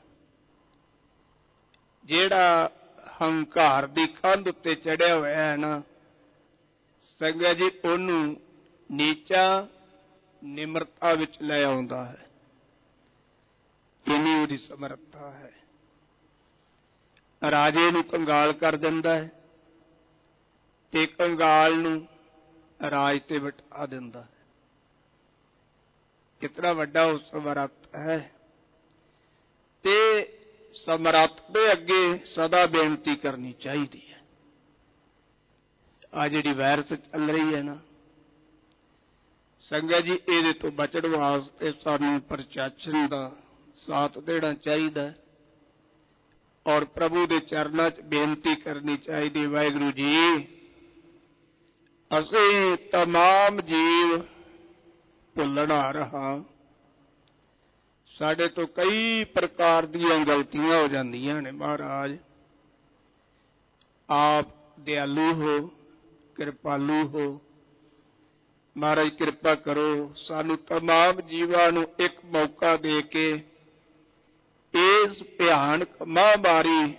ਜਿਹੜਾ ਹੰਕਾਰ ਦੀ ਕੰਧ ਉੱਤੇ ਚੜਿਆ ਹੋਇਆ ਹੈ ਨਾ ਸੰਗਤ ਜੀ, ਉਹਨੂੰ ਨੀਚਾ ਨਿਮਰਤਾ ਵਿੱਚ ਲੈ ਆਉਂਦਾ ਹੈ। ਇੰਨੀ ਉਹਦੀ ਸਮਰੱਥਾ ਹੈ। ਰਾਜੇ ਨੂੰ ਕੰਗਾਲ ਕਰ ਦਿੰਦਾ ਹੈ ਤੇ ਕੰਗਾਲ ਨੂੰ ਰਾਜ ਤੇ ਬਿਠਾ ਦਿੰਦਾ ਹੈ। ਕਿਤਨਾ ਵੱਡਾ ਉਹ ਸਮਰੱਥ ਹੈ। ਤੇ ਸਮਰੱਥ ਦੇ ਅੱਗੇ ਸਦਾ ਬੇਨਤੀ ਕਰਨੀ ਚਾਹੀਦੀ ਹੈ। ਆ ਜਿਹੜੀ ਵਾਇਰਸ ਚੱਲ ਰਹੀ ਹੈ ਨਾ ਸੰਗਤ ਜੀ, ਇਹਦੇ ਤੋਂ ਬਚਣ ਵਾਸਤੇ ਸਾਨੂੰ ਪ੍ਰਸ਼ਾਸਨ ਦਾ ਸਾਥ ਦੇਣਾ ਚਾਹੀਦਾ ਹੈ ਔਰ ਪ੍ਰਭੂ ਦੇ ਚਰਨਾਂ 'ਚ ਬੇਨਤੀ ਕਰਨੀ ਚਾਹੀਦੀ। ਵਾਹਿਗੁਰੂ ਜੀ, ਅਸੀਂ ਤਮਾਮ ਜੀਵ ਭੁੱਲਣਾ ਰਹਾ। ਸਾਡੇ ਤੋਂ ਕਈ ਪ੍ਰਕਾਰ ਦੀਆਂ ਗਲਤੀਆਂ ਹੋ ਜਾਂਦੀਆਂ ਨੇ। ਮਹਾਰਾਜ ਆਪ ਦਿਆਲੂ ਹੋ, ਕਿਰਪਾਲੂ ਹੋ। ਮਹਾਰਾਜ ਕਿਰਪਾ ਕਰੋ, ਸਾਨੂੰ ਤਮਾਮ ਜੀਵਾਂ ਨੂੰ ਇੱਕ ਮੌਕਾ ਦੇ ਕੇ ਇਸ ਭਿਆਨਕ ਮਹਾਂਮਾਰੀ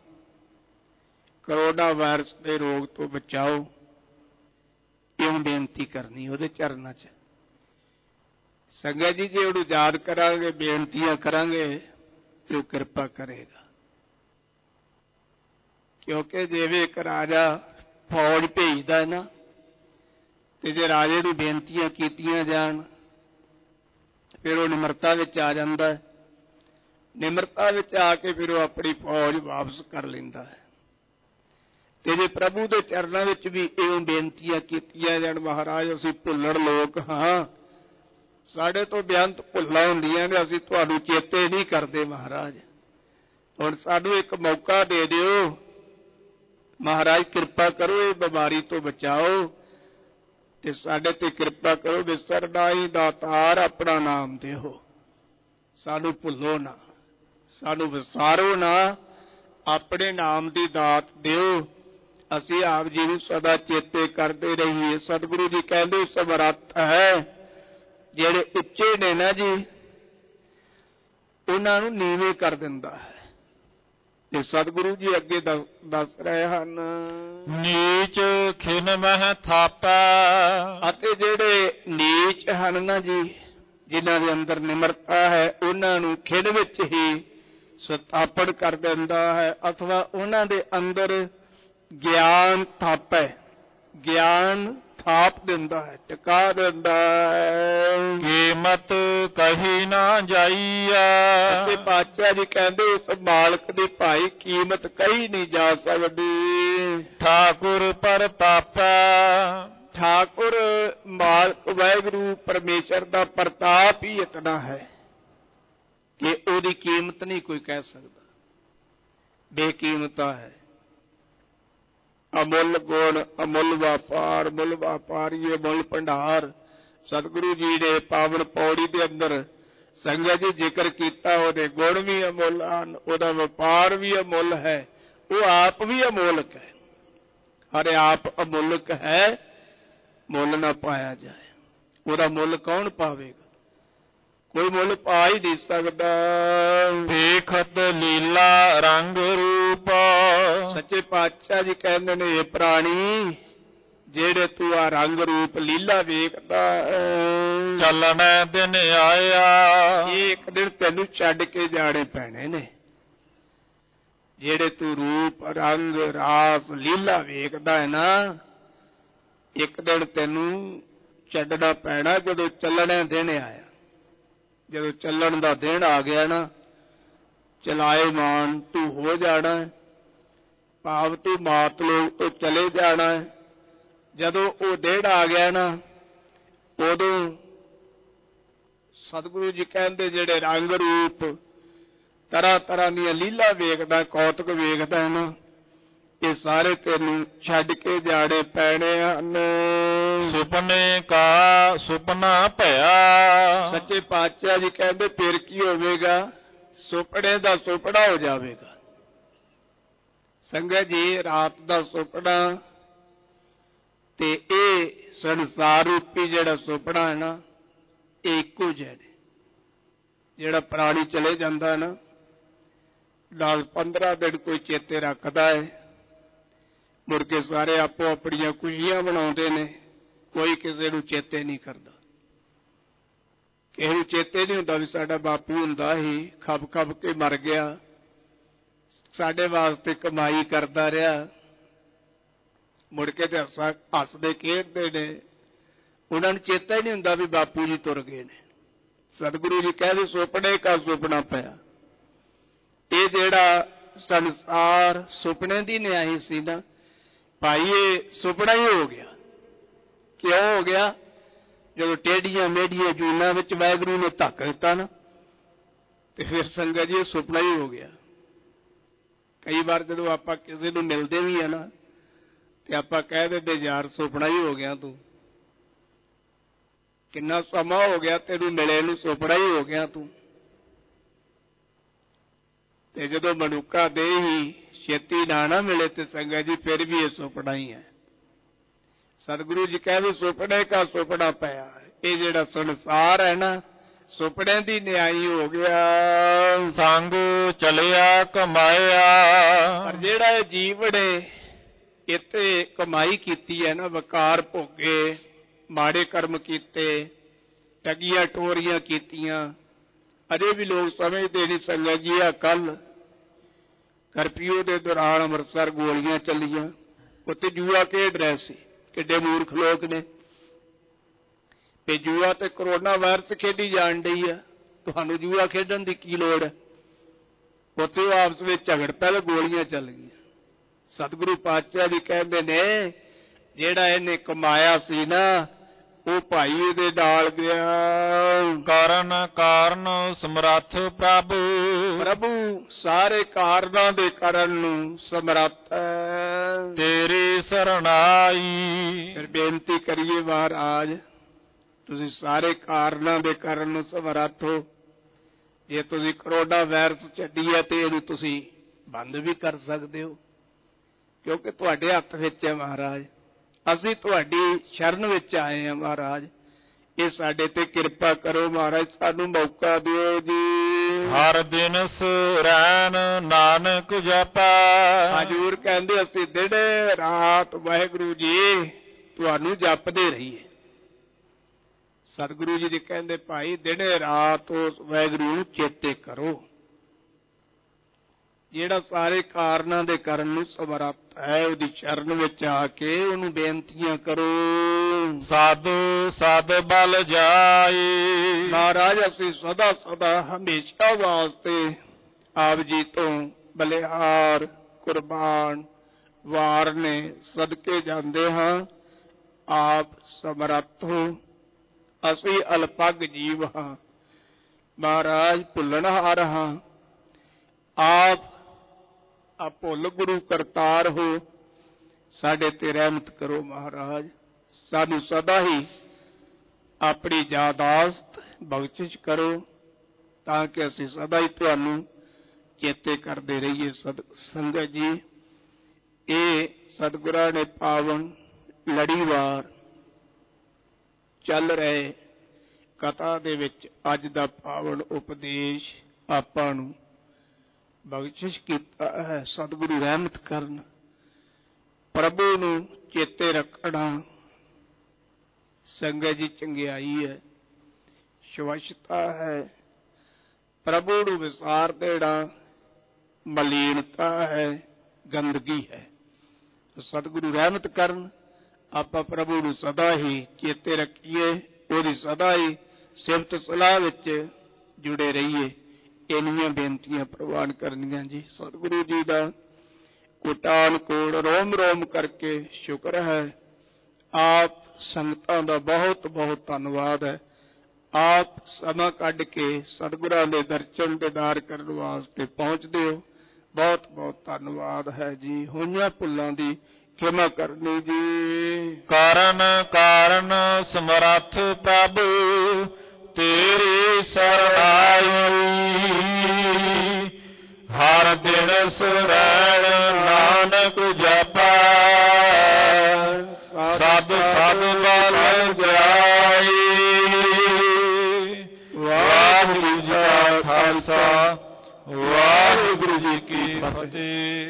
ਕਰੋਨਾ ਵਾਇਰਸ ਦੇ ਰੋਗ ਤੋਂ ਬਚਾਓ। ਇਹ ਬੇਨਤੀ ਕਰਨੀ ਉਹਦੇ ਚਰਨਾਂ 'ਚ। ਸੰਗਤ ਜੀ ਜੇ ਉਹਨੂੰ ਯਾਦ ਕਰਾਂਗੇ, ਬੇਨਤੀਆਂ ਕਰਾਂਗੇ ਤੇ ਉਹ ਕਿਰਪਾ ਕਰੇਗਾ। ਕਿਉਂਕਿ ਜਿਵੇਂ ਇੱਕ ਰਾਜਾ ਫੌਜ ਭੇਜਦਾ ਨਾ, ਤੇ ਜੇ ਰਾਜੇ ਨੂੰ ਬੇਨਤੀਆਂ ਕੀਤੀਆਂ ਜਾਣ ਫਿਰ ਉਹ ਨਿਮਰਤਾ ਵਿੱਚ ਆ ਜਾਂਦਾ ਹੈ। ਨਿਮਰਤਾ ਵਿੱਚ ਆ ਕੇ ਫਿਰ ਉਹ ਆਪਣੀ ਫੌਜ ਵਾਪਸ ਕਰ ਲੈਂਦਾ ਹੈ। ਤੇ ਜੇ ਪ੍ਰਭੂ ਦੇ ਚਰਨਾਂ ਵਿੱਚ ਵੀ ਇਉਂ ਬੇਨਤੀਆਂ ਕੀਤੀਆਂ ਜਾਣ, ਮਹਾਰਾਜ ਅਸੀਂ ਭੁੱਲਣ ਲੋਕ ਹਾਂ, ਸਾਡੇ ਤੋਂ ਬੇਅੰਤ ਭੁੱਲਾਂ ਹੁੰਦੀਆਂ ਨੇ, ਅਸੀਂ ਤੁਹਾਨੂੰ ਚੇਤੇ ਨਹੀਂ ਕਰਦੇ ਮਹਾਰਾਜ, ਹੁਣ ਸਾਨੂੰ ਇੱਕ ਮੌਕਾ ਦੇ ਦਿਓ ਮਹਾਰਾਜ, ਕਿਰਪਾ ਕਰੋ, ਇਹ ਬਿਮਾਰੀ ਤੋਂ ਬਚਾਓ ਤੇ ਸਾਡੇ ਤੇ ਕਿਰਪਾ ਕਰੋ। ਵਿਸਰਨਾ ਹੀ ਦਾਤਾਰ ਆਪਣਾ ਨਾਮ ਦਿਓ, ਸਾਨੂੰ ਭੁੱਲੋ ਨਾ, ਸਾਨੂੰ ਵਿਸਾਰੋ ਨਾ, ਆਪਣੇ ਨਾਮ ਦੀ ਦਾਤ ਦਿਓ, ਅਸੀਂ ਆਪ ਜੀ ਨੂੰ ਸਦਾ ਚੇਤੇ ਕਰਦੇ ਰਹੀਏ। ਸਤਿਗੁਰੂ ਜੀ ਕਹਿੰਦੇ ਸਮਰੱਥ ਹੈ, ਜਿਹੜੇ ਉੱਚੇ ਨੇ ਨਾ ਜੀ ਉਹਨਾਂ ਨੂੰ ਨੀਵੇਂ ਕਰ ਦਿੰਦਾ ਹੈ। ਤੇ ਸਤਿਗੁਰੂ ਜੀ ਅੱਗੇ ਦੱਸ ਰਹੇ ਹਨ, ਨੀਚ ਖਿਨ ਮਹਿ ਥਾਪੈ। ਅਤੇ ਜਿਹੜੇ ਨੀਚ ਹਨ ਨਾ ਜੀ, ਜਿਨ੍ਹਾਂ ਦੇ ਅੰਦਰ ਨਿਮਰਤਾ ਹੈ, ਉਹਨਾਂ ਨੂੰ ਖਿਨ ਵਿੱਚ ਹੀ ਸਥਾਪਨ ਕਰ ਦਿੰਦਾ ਹੈ, ਅਥਵਾ ਉਹਨਾਂ ਦੇ ਅੰਦਰ ਗਿਆਨ ਥਾਪੈ, ਗਿਆਨ ਥਾਪ ਦਿੰਦਾ ਹੈ, ਟਿਕਾ ਦਿੰਦਾ ਹੈ। ਕੀਮਤ ਕਹੀ ਨਾ ਜਾਈਐ। ਅਤੇ ਪਾਤਸ਼ਾਹ ਜੀ ਕਹਿੰਦੇ ਉਸ ਮਾਲਕ ਦੀ ਭਾਈ ਕੀਮਤ ਕਹੀ ਨਹੀਂ ਜਾ ਸਕਦੀ। ਠਾਕੁਰ ਪ੍ਰਤਾਪੈ। ਠਾਕੁਰ ਮਾਲਕ ਵਾਹਿਗੁਰੂ ਪਰਮੇਸ਼ਰ ਦਾ ਪ੍ਰਤਾਪ ਹੀ ਇਤਨਾ ਹੈ ਕਿ ਉਹਦੀ ਕੀਮਤ ਨਹੀਂ ਕੋਈ ਕਹਿ ਸਕਦਾ, ਬੇਕੀਮਤਾ ਹੈ। ਅਮੁੱਲ ਗੁਣ, ਅਮੁੱਲ ਵਪਾਰ, ਮੁੱਲ ਵਪਾਰੀਏ ਮੁੱਲ ਭੰਡਾਰ। ਸਤਿਗੁਰੂ ਜੀ ਨੇ ਪਾਵਨ ਪੌੜੀ ਦੇ ਅੰਦਰ ਸੰਗਤ ਜੀ ਜ਼ਿਕਰ ਕੀਤਾ, ਉਹਦੇ ਗੁਣ ਵੀ ਅਮੁੱਲ ਹਨ, ਉਹਦਾ ਵਪਾਰ ਵੀ ਅਮੁੱਲ ਹੈ, ਉਹ ਆਪ ਵੀ ਅਮੋਲਕ ਹੈ। ਹਰੇ ਆਪ ਅਮੋਲਕ ਹੈ, ਮੁੱਲ ਨਾ ਪਾਇਆ ਜਾਏ। ਉਹਦਾ ਮੁੱਲ ਕੌਣ ਪਾਵੇਗਾ? ਕੋਈ ਮੁੱਲ ਪਾ ਹੀ ਨਹੀਂ ਸਕਦਾ। ਵੇਖਤ ਲੀਲਾ ਰੰਗ ਰੂਪ। ਸੱਚੇ ਪਾਤਸ਼ਾਹ ਜੀ ਕਹਿੰਦੇ ਨੇ, ਇਹ ਪ੍ਰਾਣੀ ਜਿਹੜੇ ਤੂੰ ਆ ਰੰਗ ਰੂਪ ਲੀਲਾ ਵੇਖਦਾ, ਚੱਲਣਾ ਦਿਨ ਆਇਆ, ਇਹ ਇੱਕ ਦਿਨ ਤੈਨੂੰ ਛੱਡ ਕੇ ਜਾਣੇ ਪੈਣੇ ਨੇ। ਜਿਹੜੇ ਤੂੰ ਰੂਪ ਰੰਗ ਰਾਸ ਲੀਲਾ ਵੇਖਦਾ ਹੈ ਨਾ, ਇੱਕ ਦਿਨ ਤੈਨੂੰ ਛੱਡਣਾ ਪੈਣਾ। ਜਦੋਂ ਚੱਲਣਾ ਦਿਨ ਆਇਆ, ਜਦੋਂ ਚੱਲਣ ਦਾ ਦਿਨ ਆ ਗਿਆ ਨਾ, ਚਲਾਏਮਾਨ ਤੂੰ ਹੋ ਜਾਣਾ, ਭਾਵ ਤੂੰ ਮਾਤ ਲੋਕ ਤੋਂ ਚਲੇ ਜਾਣਾ। ਜਦੋਂ ਉਹ ਦਿਨ ਆ ਗਿਆ ਨਾ, ਉਦੋਂ ਸਤਿਗੁਰੂ ਜੀ ਕਹਿੰਦੇ ਜਿਹੜੇ ਰੰਗ ਰੂਪ ਤਰ੍ਹਾਂ ਤਰ੍ਹਾਂ ਦੀਆਂ ਲੀਲਾ ਵੇਖਦਾ, ਕੌਤਕ ਵੇਖਦਾ ਹੈ ਨਾ, ਇਹ ਸਾਰੇ ਤੈਨੂੰ ਛੱਡ ਕੇ ਜਾਣੇ ਪੈਣੇ ਹਨ। ਸੁਪਨੇ ਕਾ ਸੁਪਨਾ ਭਇਆ। ਸੱਚੇ ਪਾਤਸ਼ਾਹ ਜੀ ਕਹਿੰਦੇ ਫਿਰ ਕੀ ਹੋਵੇਗਾ? ਸੁਪਨੇ ਦਾ ਸੁਪਨਾ ਹੋ ਜਾਵੇਗਾ। ਸੰਗਤ ਜੀ, ਰਾਤ ਦਾ ਸੁਪਨਾ ਤੇ ਇਹ ਸੰਸਾਰ ਰੂਪੀ ਜਿਹੜਾ ਸੁਪਨਾ ਹੈ ਨਾ, ਇਹ ਇੱਕੋ ਜਿਹੇ ਨੇ। ਜਿਹੜਾ ਪ੍ਰਾਣੀ ਚਲੇ ਜਾਂਦਾ ਨਾ, ਦਸ ਪੰਦਰਾਂ ਦਿਨ ਕੋਈ ਚੇਤੇ ਰੱਖਦਾ ਹੈ, ਮੁੜ ਕੇ ਸਾਰੇ ਆਪੋ ਆਪਣੀਆਂ ਖੁਸ਼ੀਆਂ ਮਨਾਉਂਦੇ ਨੇ, ਕੋਈ ਕਿਸੇ ਨੂੰ ਚੇਤੇ ਨਹੀਂ ਕਰਦਾ। ਕਿਸੇ ਨੂੰ ਚੇਤੇ ਨਹੀਂ ਹੁੰਦਾ ਵੀ ਸਾਡਾ ਬਾਪੂ ਹੁੰਦਾ ਸੀ, ਖੱਬ ਖੱਬ ਕੇ ਮਰ ਗਿਆ, ਸਾਡੇ ਵਾਸਤੇ ਕਮਾਈ ਕਰਦਾ ਰਿਹਾ। ਮੁੜ ਕੇ ਤੇ ਹੱਸਦੇ ਖੇਡਦੇ ਨੇ, ਉਹਨਾਂ ਨੂੰ ਚੇਤਾ ਹੀ ਨਹੀਂ ਹੁੰਦਾ ਵੀ ਬਾਪੂ ਜੀ ਤੁਰ ਗਏ ਨੇ। ਸਤਿਗੁਰੂ ਜੀ ਕਹਿੰਦੇ ਸੁਪਨੇ ਕਾ ਸੁਪਨਾ ਪਿਆ। ਇਹ ਜਿਹੜਾ ਸੰਸਾਰ ਸੁਪਨੇ ਦੀ ਨਿਆਈ ਸੀ ਨਾ ਭਾਈ, ਇਹ ਸੁਪਨਾ ਹੀ ਹੋ ਗਿਆ। ਕਿਉਂ ਹੋ ਗਿਆ? ਜਦੋਂ ਟੇਢੀਆਂ ਮੇਢੀਆਂ ਜੂਨਾਂ ਵਿੱਚ ਵਾਹਿਗੁਰੂ ਨੇ ਧੱਕ ਦਿੱਤਾ ਨਾ, ਤੇ ਫਿਰ ਸੰਗਤ ਜੀ ਇਹ ਸੁਪਨਾ ਹੀ ਹੋ ਗਿਆ। ਕਈ ਵਾਰ ਜਦੋਂ ਆਪਾਂ ਕਿਸੇ ਨੂੰ ਮਿਲਦੇ ਵੀ ਆ ਨਾ, ਤੇ ਆਪਾਂ ਕਹਿ ਦਿੰਦੇ ਯਾਰ ਸੁਪਨਾ ਹੀ ਹੋ ਗਿਆ, ਤੂੰ ਕਿੰਨਾ ਸਮਾਂ ਹੋ ਗਿਆ ਤੈਨੂੰ ਮਿਲੇ ਨੂੰ, ਸੁਪਨਾ ਹੀ ਹੋ ਗਿਆ ਤੂੰ। ਤੇ ਜਦੋਂ ਮਨੁੱਖਾ ਦੇ ਹੀ ਛੇਤੀ ਨਾ ਨਾ ਮਿਲੇ ਤੇ ਸੰਗਤ ਜੀ ਫਿਰ ਵੀ ਇਹ ਸੁਪਨਾ ਹੀ ਹੈ। ਸਤਿਗੁਰੂ ਜੀ ਕਹਿੰਦੇ ਸੁਪਨੇ ਕਾ ਸੁਪਨਾ ਪਿਆ। ਇਹ ਜਿਹੜਾ ਸੰਸਾਰ ਹੈ ਨਾ, ਸੁਪਨੇ ਦੀ ਨਿਆਈ ਹੋ ਗਿਆ। ਸੰਗ ਚਲਿਆ ਕਮਾਇਆ। ਪਰ ਜਿਹੜਾ ਇਹ ਜੀਵ ਨੇ ਇੱਥੇ ਕਮਾਈ ਕੀਤੀ ਹੈ ਨਾ, ਵਕਾਰ ਭੋਗੇ, ਮਾੜੇ ਕਰਮ ਕੀਤੇ, ਟਗੀਆਂ ਟੋਰੀਆਂ ਕੀਤੀਆਂ। ਅਜੇ ਵੀ ਲੋਕ ਸਮਝਦੇ ਨਹੀਂ ਸੰਗਤ ਜੀ। ਆ ਕੱਲ ਕਰਫਿਊ ਦੇ ਦੌਰਾਨ ਅੰਮ੍ਰਿਤਸਰ ਗੋਲੀਆਂ ਚੱਲੀਆਂ, ਉੱਥੇ ਜੂਆ ਖੇਡ ਰਹੇ ਸੀ। ਕਿੱਡੇ ਮੂਰਖ ਲੋਕ ਨੇ। ਤੇ ਜੂਆ ਤੇ ਕਰੋਨਾ ਵਾਇਰਸ ਖੇਡੀ ਜਾਣ ਡਈ ਆ, ਤੁਹਾਨੂੰ ਜੂਆ ਖੇਡਣ ਦੀ ਕੀ ਲੋੜ ਹੈ। ਉੱਥੇ ਉਹ ਆਪਸ ਵਿੱਚ ਝਗੜ ਪੈ, ਗੋਲੀਆਂ ਚੱਲ ਗਈਆਂ। ਸਤਿਗੁਰੂ ਪਾਤਸ਼ਾਹ ਜੀ ਕਹਿੰਦੇ ਨੇ ਜਿਹੜਾ ਇਹਨੇ ਕਮਾਇਆ ਸੀ ਨਾ, ਉਹ ਭਾਈ ਇਹਦੇ ਨਾਲ ਗਿਆ। ਕਾਰਨ ਕਾਰਨ ਸਮਰੱਥ ਪ੍ਰਭੂ, ਪ੍ਰਭੂ ਸਾਰੇ ਕਾਰਨਾਂ ਦੇ ਕਰਨ ਨੂੰ ਸਮਰੱਥ ਹੈ। ਤੇਰੀ ਸਰਣਾਈ। ਫਿਰ ਬੇਨਤੀ ਕਰੀਏ ਮਹਾਰਾਜ, ਤੁਸੀਂ ਸਾਰੇ ਕਾਰਨਾਂ ਦੇ ਕਰਨ ਨੂੰ ਸਮਰੱਥ ਹੋ। ਜੇ ਤੁਸੀਂ ਕਰੋਨਾ ਵਾਇਰਸ ਛੱਡੀ ਹੈ ਤੇ ਇਹਨੂੰ ਤੁਸੀਂ ਬੰਦ ਵੀ ਕਰ ਸਕਦੇ ਹੋ, ਕਿਉਂਕਿ ਤੁਹਾਡੇ ਹੱਥ ਵਿੱਚ ਹੈ ਮਹਾਰਾਜ। ਅਸੀਂ ਤੁਹਾਡੀ ਸ਼ਰਨ ਵਿੱਚ ਆਏ ਹਾਂ ਮਹਾਰਾਜ, ਇਹ ਸਾਡੇ ਤੇ ਕਿਰਪਾ ਕਰੋ ਮਹਾਰਾਜ, ਸਾਨੂੰ ਮੌਕਾ ਦਿਓ ਜੀ। ਹਰ ਦਿਨ ਸੁਰੈਣ ਨਾਨਕ ਜਪੈ। ਹਜ਼ੂਰ ਕਹਿੰਦੇ ਅਸੀਂ ਦਿਨ ਰਾਤ ਵਾਹਿਗੁਰੂ ਜੀ ਤੁਹਾਨੂੰ ਜਪਦੇ ਰਹੀਏ। ਸਤਿਗੁਰੂ ਜੀ ਦੇ ਕਹਿੰਦੇ ਭਾਈ ਦਿਨ ਰਾਤ ਉਸ ਵਾਹਿਗੁਰੂ ਨੂੰ ਚੇਤੇ ਕਰੋ, ਜਿਹੜਾ ਸਾਰੇ ਕਾਰਨਾਂ ਦੇ ਕਰਨ ਨੂੰ ਸਮਰੱਥ ਹੈ। ਉਹਦੀ ਸ਼ਰਨ ਵਿੱਚ ਆ ਕੇ ਉਹਨੂੰ ਬੇਨਤੀਆਂ ਕਰੋ। ਸਾਧੂ ਸਦ ਬਲ ਜਾਈ। ਮਹਾਰਾਜ ਅਸੀਂ ਸਦਾ ਸਦਾ ਹਮੇਸ਼ਾ ਵਾਸਤੇ ਆਪ ਜੀ ਤੋਂ ਬਲਿਹਾਰ ਕੁਰਬਾਨ ਵਾਰਨੇ ਸਦਕੇ ਜਾਂਦੇ ਹਾਂ। ਆਪ ਸਮਰੱਥ ਹੋ, ਅਸੀਂ ਅਲਪੱਗ ਜੀਵ ਹਾਂ ਮਹਾਰਾਜ, ਭੁੱਲਣਹਾਰ ਹਾਂ। ਆਪ ਆ ਭੁੱਲ ਗੁਰੂ ਕਰਤਾਰ ਹੋ, ਸਾਡੇ ਤੇ ਰਹਿਮਤ ਕਰੋ ਮਹਾਰਾਜ। ਸਾਨੂੰ ਸਦਾ ਹੀ ਆਪਣੀ ਯਾਦਾਸ਼ਤ ਬਖਸ਼ਿਸ਼ ਕਰੋ, ਤਾਂ ਕਿ ਅਸੀਂ ਸਦਾ ਹੀ ਤੁਹਾਨੂੰ ਚੇਤੇ ਕਰਦੇ ਰਹੀਏ। ਸਦ ਸੰਗਤ ਜੀ, ਇਹ ਸਤਿਗੁਰਾਂ ਨੇ ਪਾਵਨ ਲੜੀਵਾਰ ਚੱਲ ਰਹੇ ਕਥਾ ਦੇ ਵਿੱਚ ਅੱਜ ਦਾ ਪਾਵਨ ਉਪਦੇਸ਼ ਆਪਾਂ ਨੂੰ ਬਖਸ਼ਿਸ਼ ਕੀਤਾ ਹੈ। ਸਤਿਗੁਰੂ ਰਹਿਮਤ ਕਰਨ, ਪ੍ਰਭੂ ਨੂੰ ਚੇਤੇ ਰੱਖਣਾ ਸੰਗਤ ਜੀ ਚੰਗਿਆਈ ਹੈ, ਸ਼ਵਛਤਾ ਹੈ। ਪ੍ਰਭੂ ਨੂੰ ਵਿਸਾਰ ਦੇਣਾ ਮਲੀਨਤਾ ਹੈ, ਗੰਦਗੀ ਹੈ। ਸਤਿਗੁਰੂ ਰਹਿਮਤ ਕਰਨ, ਆਪਾਂ ਪ੍ਰਭੂ ਨੂੰ ਸਦਾ ਹੀ ਚੇਤੇ ਰੱਖੀਏ, ਉਹਦੀ ਸਦਾ ਹੀ ਸਿਫਤ ਸਲਾਹ ਵਿੱਚ ਜੁੜੇ ਰਹੀਏ। ਇੰਨੀਆਂ ਬੇਨਤੀਆਂ ਪ੍ਰਵਾਨ ਕਰਨੀਆਂ ਜੀ। ਸਤਿਗੁਰੂ ਜੀ ਦਾ ਕੋਟਾਨ ਕੋਟ ਰੋਮ ਰੋਮ ਕਰਕੇ ਸ਼ੁਕਰ ਹੈ। ਆਪ ਸੰਗਤਾਂ ਦਾ ਬਹੁਤ ਬਹੁਤ ਧੰਨਵਾਦ ਹੈ। ਆਪ ਸਮਾਂ ਕੱਢ ਕੇ ਸਤਿਗੁਰਾਂ ਦੇ ਦਰਸ਼ਨ ਦੀਦਾਰ ਕਰਨ ਵਾਸਤੇ ਪਹੁੰਚਦੇ ਹੋ, ਬਹੁਤ ਬਹੁਤ ਧੰਨਵਾਦ ਹੈ ਜੀ। ਹੋਈਆਂ ਭੁੱਲਾਂ ਦੀ ਖਿਮਾ ਕਰਨੀ ਜੀ। ਕਾਰਨ ਕਾਰਨ ਸਮਰੱਥ ਪ੍ਰਭੂ, ਤੇਰੀ ਸਰਣਾਈ। ਹਰ ਦਿਨ ਸੁਰੈਣ ਨਾਨਕ ਜਪੈ, ਸਦ ਸਦ ਬਲ ਜਾਈ। ਵਾਹਿਗੁਰੂ ਜੀ ਕਾ ਖਾਲਸਾ, ਵਾਹਿਗੁਰੂ ਜੀ ਕੀ ਫਤਿਹ।